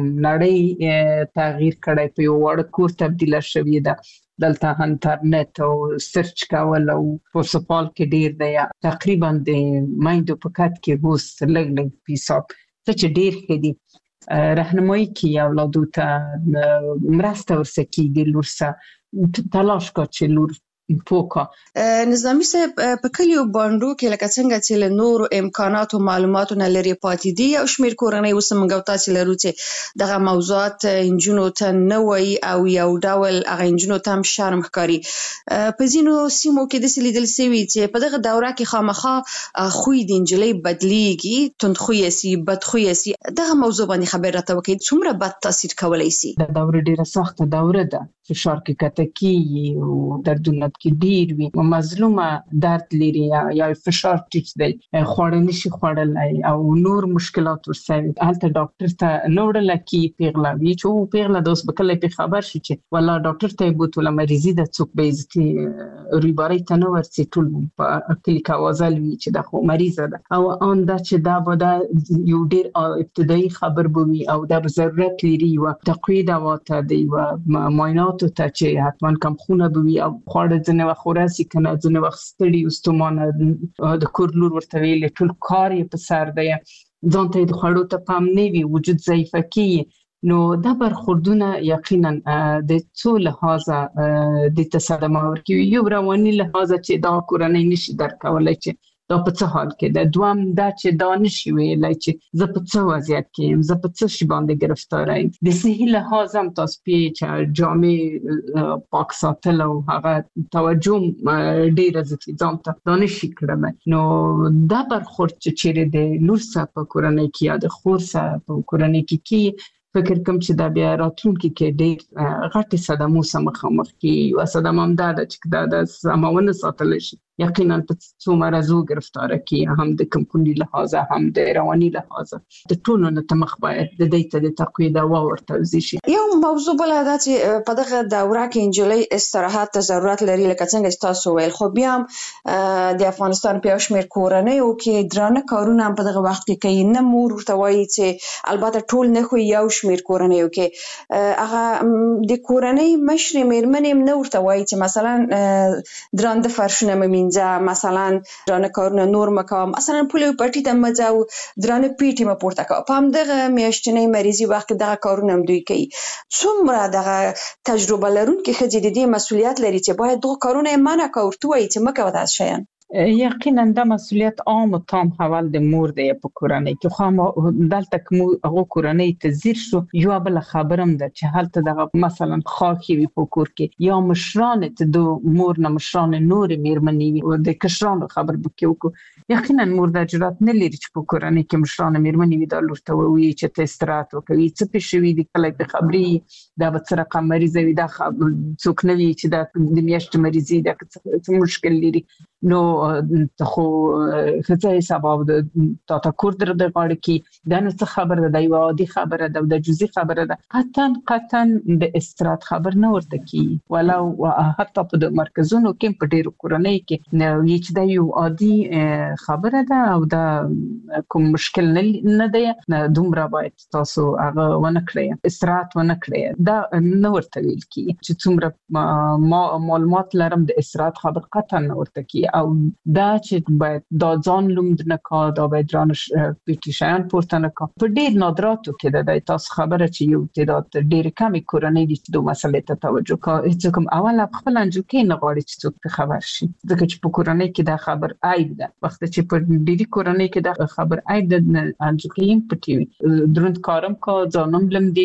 نړۍ تغییر کړی په یو وړ کور تبدیل شوی ده دلته انټرنیټ او سرچ کول او په سپال کې ډیر دی تقریبا د مایندو په کټ کې اوس لګ پیساب څه چې ډیر خدي راهنمایي کی اولادو ته مرسته ورسکیږي لورسه تلاش کا چې لور پوکا نظامی صاحب په کلیو باندو کې لکه څنګه چې له نورو امکانات او معلوماتو نه لري پاتې دي او شمیر کورنۍ اوس موږ تاسو لرو چې دغه موضوعات انجونو ته نه وي او یو ډول هغه انجونو ته هم شرم ښکاري په ځینو سیمو کې د لیدل سوي چې په دغه دوره کې خامخا خوې د انجلۍ بدلیږي تندخوې سي بدخوې سي دغه موضوع باندې خبر راته وکړي څومره بد تاثیر کولای شي دا دوره ډیره سخته دوره ده فشار کې کتکی او دردونه کې ډیر وي مظلومه درد لري یا فشار ټیټ دی خوړل نشي خوړلای او نور مشکلات ورسوي هلته ډاکټر ته نوړل کی پیغلا وی چې پیغلا دوس بکله په خبر شي چې والله ډاکټر ته بوتله مریضي د څوک بیزتي ریباري ته نو ورسي ټول په کلیکا وازل وی چې د خو مریضه ده او ان دا چې دا به یو ډیر ابتدایي خبر بوي او دا ضرورت لري او تقوید واته دی او معاینات ته چې حتما کم خونه بوي او خوړ ځنه وخوراسي کنه ځنه وخت ستړي واستمانه د کور لور ورته ویل ټول کار یې په سر دی ځان ته د خوړو ته پام نه وي وجود ضعیفه کی نو دا برخوردونه یقینا د څو لحاظه د تصادم ورکوي یو رواني لحاظه چې دا کورنۍ نشي درکولای چې دا په څه حال کې ده دوام دا چې دا نشي ویلای چې زه په څه وضعیت کې زه په څه شي باندې گرفتار یم د صحي لحاظ هم تاسو چې جامع پاک ساتل او هغه توجه ډیره ځکه ځان ته دا نشي کړم نو دا برخورد چې چیرې د لور سره په کورنۍ کې یا د خور سره په کورنۍ کې فکر کوم چې دا بیا راتلونکي کې ډېر غټي صدمو سره مخامخ کیږي او صدمه هم دا چې دا د سماونه ساتل شي یقینا په څو مرزو گرفتار کیږي هم د کمپونی لحاظه هم د رواني لحاظه د ټولو نه تمخ باید د دې ته تقوید او ورته شي یو موضوع بل دا چې په دغه دوره کې انجلۍ استراحت ته ضرورت لري لکه څنګه تاسو ویل خو بیا د افغانستان په شمیر کورنۍ او کې درانه کارونه په دغه وخت کې کوي نه مور ورته وایي چې البته ټول نه خو یو شمیر کورنۍ او کې هغه د کورنۍ مشر میرمنې نه ورته وایي چې مثلا درانده فرشونه ممینځه مثلا درانه کارونه نور مکوه مثلا پولیو پټی ته مځو درانه پیټي مپورته کوه په همدغه میاشتنۍ مریضي وخت دغه کارونه هم دوی کوي څومره دغه تجربه لرونکي ښځې د دې مسؤلیت لري چې باید دغه کارونه منع کوي ورته وایي چې مکوه داسې شیان یقینا دا مسؤلیت عام او تام حوال د مور دی په کورنۍ کې خو دلته کوم هغه کورنۍ ته زیر شو یو بل خبرم ده چې حالت دغه مثلا خاخي وي په کور کې یا مشران ته د مور نه مشران نور میرمنې او د کشرانو خبر بکیو یقینا مور د جرأت نه لري چې په کورنۍ کې مشران میرمنې وي د لورته وي چې ته استراحت وکړي څه پېښوي د کله په خبري دا به څه رقم مریض وي دا څوک نه وي چې د میاشت مریضي دا څه مشکل لري نو ته خو څه حساب د تا کور در د غاړه کې دا نه څه خبره ده یو عادي خبره ده د جزئی خبره ده قطعا د استراحت خبر نه ورته کی ولو حتی په د مرکزونو کې په ډیرو کورنۍ کې نو چې دا یو عادي خبره ده او دا کوم مشکل نه ده نه دومره باید تاسو هغه ونه کړئ استراحت ونه کړئ دا نه ورته ویل کی چې څومره معلومات لرم د استراحت خبر قطعا نه ورته کی او دا چې باید دا ځان لومد نه کا دا باید رانه پیټیشن پورته نه کا په ډیر نادراتو کې د تاسو خبره چې یو تعداد ډیر کمی کورنۍ دي چې دوه مسلې ته توجه کوي چې کوم اول خپل انجو کې نه غواړي چې څوک خبر شي ځکه چې په کورنۍ کې دا خبر عیب ده وخت چې په ډیری کورنۍ کې دا خبر عیب ده انجو کې پټي دروند کارم کا ځانم لم دی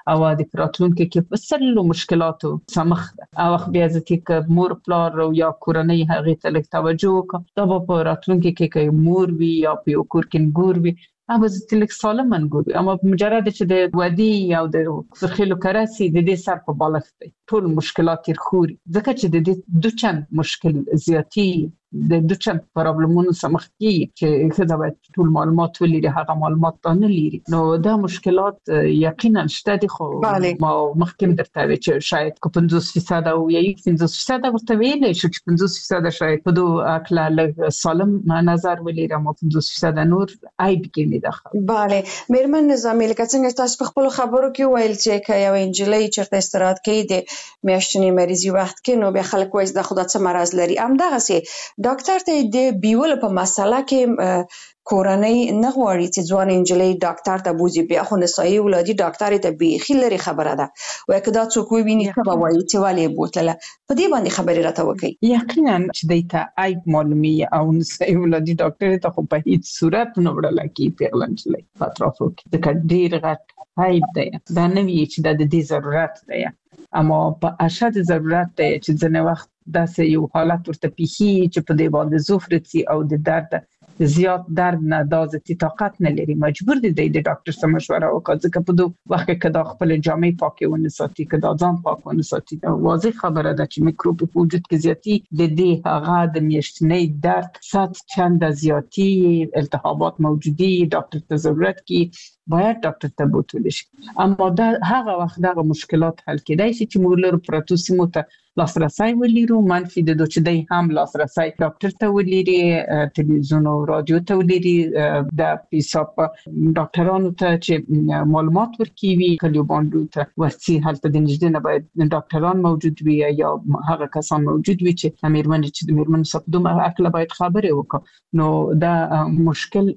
او د راتلونکو کې په سلو مشکلاتو سمخ ده. او بیا ځکه ک مور پلار او یا کورنۍ هغه ته لږ توجه وکړي دا په راتلونکو کې مور وي یا په کور کې ګور وي هغه ځکه سالم منګوري. اما مجرد چې د ودی او د فرخلو کراسي د دې سر په بالښت دی ټول مشکلات یې خوري ځکه چې د دې دوه چند مشکل زیاتی د دوه چند پرابلمونو سمخ کې چې خدای باید ټول معلومات ولري هغه معلومات نه لري نو دا مشکلات یقینا شته دي. خو ما مخکې درته وی چې شاید کو 50% او یا 50% ورته ویل شي چې 50% شاید په دوه اکلا لږ سالم نظر ولري او 50% نور عیب کې نه ده. bale میرمن نظامی لکه څنګه تاسو په خپل خبرو کې ویل چې یو انجلۍ چرته استراحت کوي د میاشتنی مریضي وخت کې نو به خلک وایي د خدای څخه مرز لري ام دغه سي ډاکټر ته د بیول په مسله کې کورنۍ نه غواړي چې ځوان انجلۍ ډاکټر ته بوزي بیا خو نسایي ولادي ډاکټر ته بیخي لري خبره ده وای کدا څوک ویني څه به وایي چې والی بوتله په دې باندې خبرې راته وکړي. یقینا چې دیتا عیب معلومي او نسایي ولادي ډاکټر ته خو په هیڅ صورت نه وړل کی پیغلنجلې پاترافو کې د ډیر غټ عیب دی دا نه وی چې د دې ضرورت دی اما په اشد ضرورت دی چې ځنه وخت داسې یو حالت ورته پیخي چې په دې باندې زوفرتي او د درد زیات درد نه دازتي طاقت نه لري مجبور دي د ډاکټر سره مشوره وکړي ځکه په دوه وخت کې دا خپل جامې پاکه ونه ساتي کدا ځان پاک ونه ساتي دا واضح خبره ده چې میکروب په وجود کې زیاتی د دې هغه د میاشتنۍ درد سات چند زیاتی التهابات موجودي ډاکټر ته ضرورت کې باید ډاکټر ته بوتل شي. اما دا هغه وخت دغه مشکلات حل کېدای شي چې موږ له پروتوسیمو ته لاسرسي ولرو منفي د دوچدي هم لاسرسي ډاکټر ته ولري ټلویزیون او رادیو ته ولري د حساب ډاکټرانو ته چې معلومات ورکوي کلیو باندې ته ورسي هلته د نږدې نه باید ډاکټران موجود وي یا هغه کسان موجود وي چې میرمن صفدوم اکل باید خبرې وکړي نو دا مشکل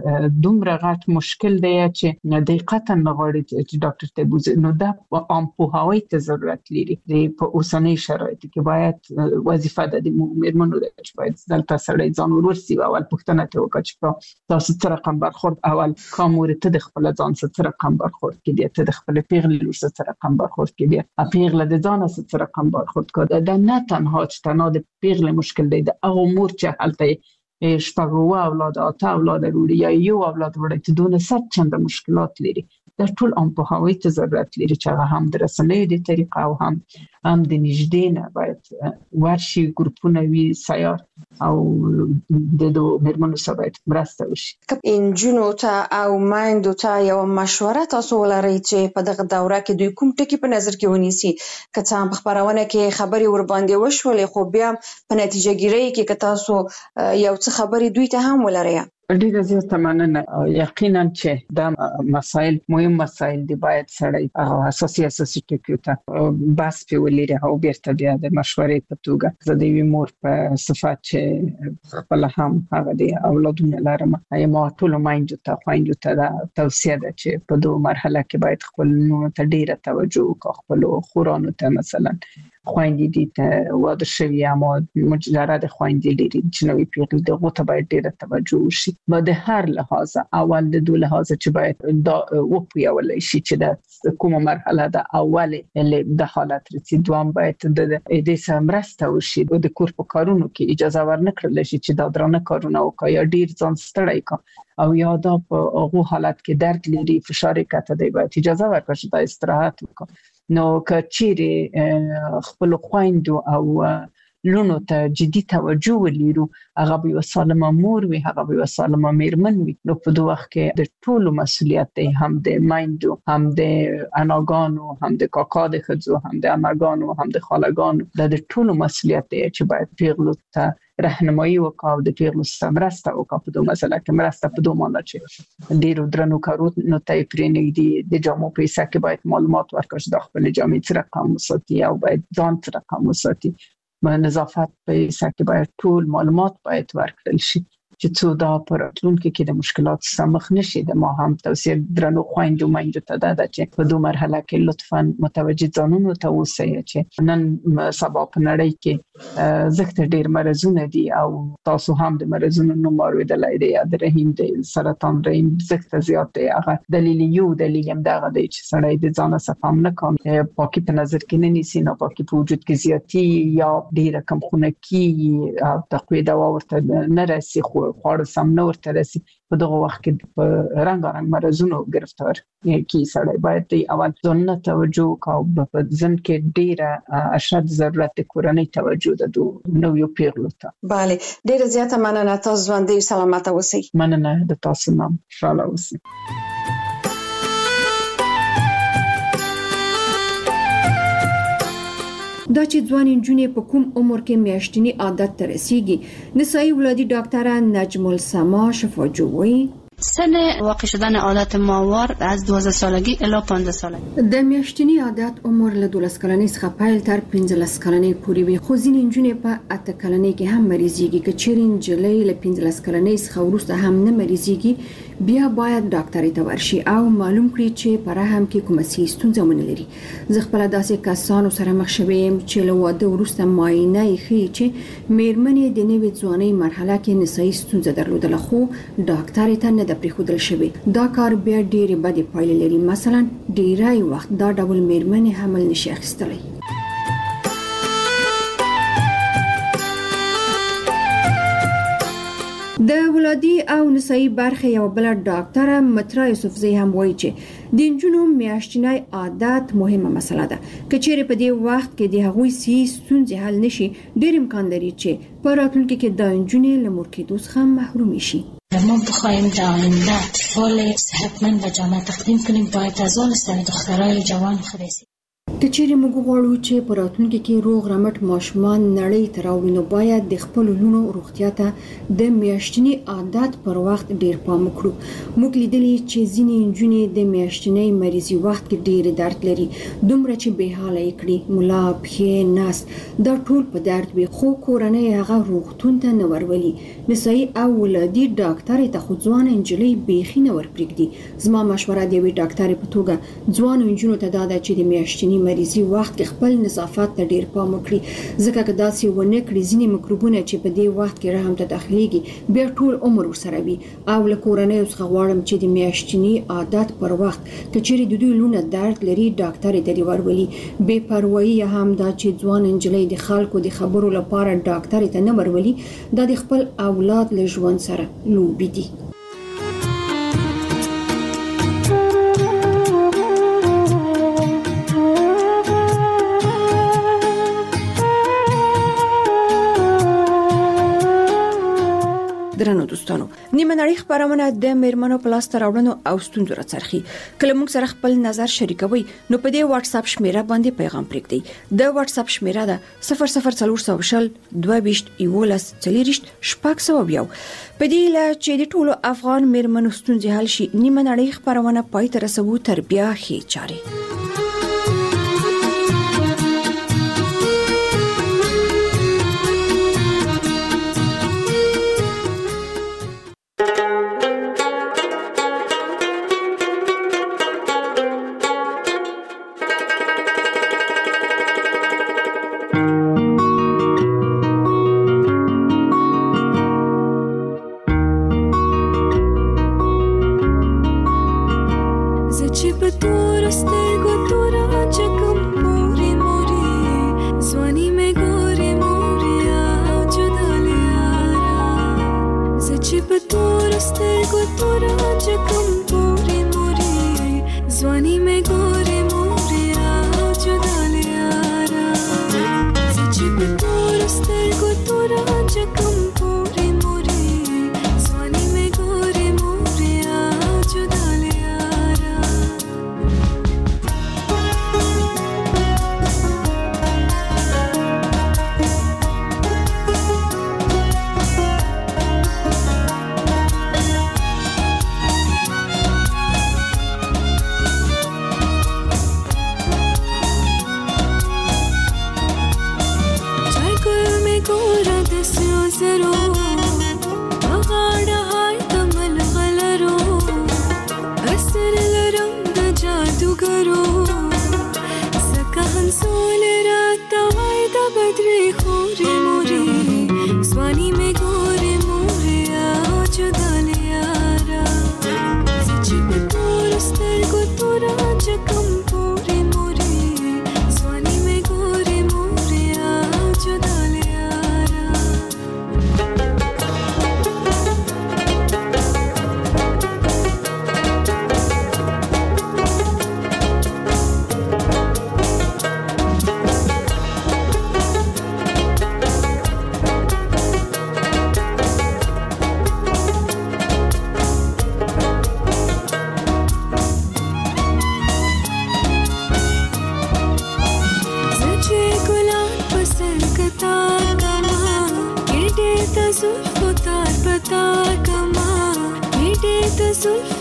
دومره غټ مشکل دی چې دقیقاً نغواړي چې ډاکټر ته بوزي نو دا عام پوهاوی ته ضرورت لري په اوسنۍ شرایطو کې باید وظیفه د میرمنو د چې باید دلته سړی ځان ورسي او پوښتنه ته وکړي چې تاسو څه رقم برخورد اول کومور ته د خپل ځان څه رقم برخورد کې ته د خپل پیغلې څه رقم برخورد کې پیغله د ځان څه رقم برخورد کړه دا نه تنها چې تنها د پیغلې مشکل دی د هغه مور چې هلته شپږ اولاد اته اولاد لري یا یو اولاد وړي ته دونه ست چند مشکلات لري دا ټول په هوای ته ضرورت لري چې هغه هم د رسنۍ د طریقه او هم د نږدې نه باید ورشي ګروپونه وی سیار او د میرمنو سره باید مرسته وشي. انجونو ته او مایندو ته یو مشوره تاسو ولرئ چې په دغه دوره کې دوی کوم ټکی په نظر کې ونیسي که څه هم په خبرونه کې خبري ور باندې وشولې خو بیا په نتیجه ګیری کې که تاسو یو څه خبري دوی ته هم ولرئ. ډیره زیاته مننه یقینا چې دا مسائل مهم مسائل دی باید سړی اساسي ټکیو ته بس په ولري او بیرته بیا د مشورې په توګه زه د مور په صفات چې خپل هم هغه دی اولادونه لرم ما ټول مایندو ته خويندو ته دا توصیه ده چې په دوه مرحله کې باید خپل نو ته ډیره توجه وکړو خپل خورانو ته مثلا خويندې دي ته واده شوی اما مجرد خويندې لري چې نوې پیغلې دغه ته باید ډیره توجه وشي د هر لحاظ اول د دوه لحاظ چې باید دا وپیول شي چې د کومه مرحله د اوله د حالت رسي دوام باید د دې سمرسته وشي د کور په کارونو کې اجازه ورنکړل شي چې دا درنه کارونه وکړي یا ډیر ځان ستړی کړي او یا دا په هغه حالت کې درد لري فشار کته دی باید اجازه ورکړي چې د استراحت وکړي. نو کچېره خپل خويندو او لونو ته جدي توجه ولرو هغه به سالمه مور وي هغه به سالمه میرمن وي نو په دوه وخت کې د ټولو مسولیت دی هم د مایندو هم د اناګانو هم د کاکا د خځو هم د اماګانو هم د خالګانو د ټولو مسولیت دی چې باید پیغلو ته راهنمایي وکاو د پیغلو سره مرسته وکاو په دوه مسله کې مرسته په دوه معنی چې ډیرو درنو کارونو ته پرېنګ دي د جامو پیسې کې باید معلومات ورکړي د خپل جامې سره رقم وساتي او باید ځان سره رقم وساتي نظافت په سکه باید ټول معلومات باید ورکړل شي چې څو دا پر راتلونکي کې د مشکلات سره مخ نشي د ما هم توصیه درنو خويندو مایندو ته ده چې په دوه مرحله کې لطفاً متوجه ځانونو ته اوسئ چې نن سبا په نړۍ کې زخت ډیر مرزونه دي او تاسو هم د مرزونو نوم اوریدلای دی د رحم د سرطان رحم زخت زیات دی هغه دلیل هم دغه دی چې سړی د ځان صفام نه کوي پاکي په نظر کې نه نیسي نه پاکي په وجود کې زیاتی یا ډیر کم خونکی او تقوی دوا ورته نه راسي خواړه سم نه ورته راسي په دغه وخت کې په رنګارنګ مرزونو گرفتار کی سړی باید دی اول ځان توجه او په ځن کې ډیره اشد ضرورت کورنۍ توجه د نو یو پیغلو ته. بله ډیره زیاته مننه تاسو ژوندۍ سلامت اوسئ. مننه د تاسو نام خوشاله اوسئ. دا چې ځوان نجونې په کوم عمر کې میاشتنی عادت ته رسیږي نسایي ولادي ډاکټره نجم السما شفاجوی سن واقع شدن عادت ماهوار از 12 سالگی الی 15 سالگی. د میاشتنی عادت عمر له 12 کلنۍ څخه پیل تر 15 کلنۍ پورې وي خو ځینې نجونې په 8 کلنۍ کې هم مریضيږي که چیرې نجلۍ له 15 کلنۍ څخه وروسته هم نه مریضيږي بیا باید ډاکټر ته ورشي او معلوم کړي چې پر هم کې کومه ستونزه ونه لري. زه خپل داسې کسانو سره مخ شوم چې له واده وروسته معاینه یې ښیي چې میرمنې د نوې ځوانۍ مرحله کې نسایي ستونزه درلودله خو ډاکټر ته نه د پریښودل شوی. دا کار بیا ډېرې بدې پایلې لري. مثلا ډیری وخت دا ډول میرمنې حمل نشي اخیستلی. د ولادي او نسایي برخه یو بل ډاکټر مترا یوسفزی هم وایي چې د نجونو میاشتنی عادت مهمه مسله ده. که چیرې په دې وخت کې د هغوی ستونزې حل نشي ډېر امکان لري چې په راتلونکي کې د نجونې له مور کېدو څخه محروم شي. ما بخوایم در آینده اطفال صحتمند و جامعه تقدیم کنیم باید از آن سر دخترای جوان خریدیم. که چیرې موږ غواړو چې په راتلونکي کې روغ رمټ ماشومان نړۍ ته راوړو نو باید د خپل لونو روغتیا ته د میاشتنی عادت پر وخت ډیر پام وکړو. موږ لیدلي چې ځینې نجونې د میاشتنی مریضي وخت کې ډیر درد لري دومره چې به حاله کړي مولا پښې ناس دا ټول په درد وي خو کورنۍ هغه روغتون ته نه ورولي. نسایي او ولادي ډاکټر ته خو ځوان نجلۍ بیخي نه ورپرېږدي. زما مشوره دی وی ډاکټر په توګه ځوان نجونو ته دا ده چې د میاشتنی مریضي وخت کې خپل نظافت ته ډیر پام وکړي ځکه که داسې ونه کړي ځینې میکروبونه چې په دې وخت کې رحم ته داخليږي بیا ټول عمر ورسره وي. او له کورنۍ څخه غواړم چې د میاشتنی عادت پر وخت که چیرې د دوی لونه درد لري ډاکټر ته دی ورولي. بے پروايي هم دا چې ځوان نجلۍ د خلکو د خبرو لپاره ډاکټر ته نه ورولي دا د خپل اولاد له ژوند سره لوبي دي. درنو دوستانو نیمه نړۍ خبرونه د میرمنو پلاستر راوړنو او ستونزو راڅرخي. کله موږ سره خپل نظر شریکوي نو په دې واتس اپ شمیره باندې پیغام پرېږدئ. د واتس اپ شمیره ده 00400 22 11 4 په دې لا چې د ټولو افغان میرمنو ستونزې حل شي نیمه نړۍ خبرونه پای ته رسوو تر بیا ښې چاري. जादूगरो सका हम सोल रात वायदा बदरे खोरे मोरे स्वानी में गोरे मोरे आज दाले यारा सच्ची में तोर स्तर को तोरा जकम पूरे मोरे स्वानी में गोरे मोरे आज दाले यारा जुल्फ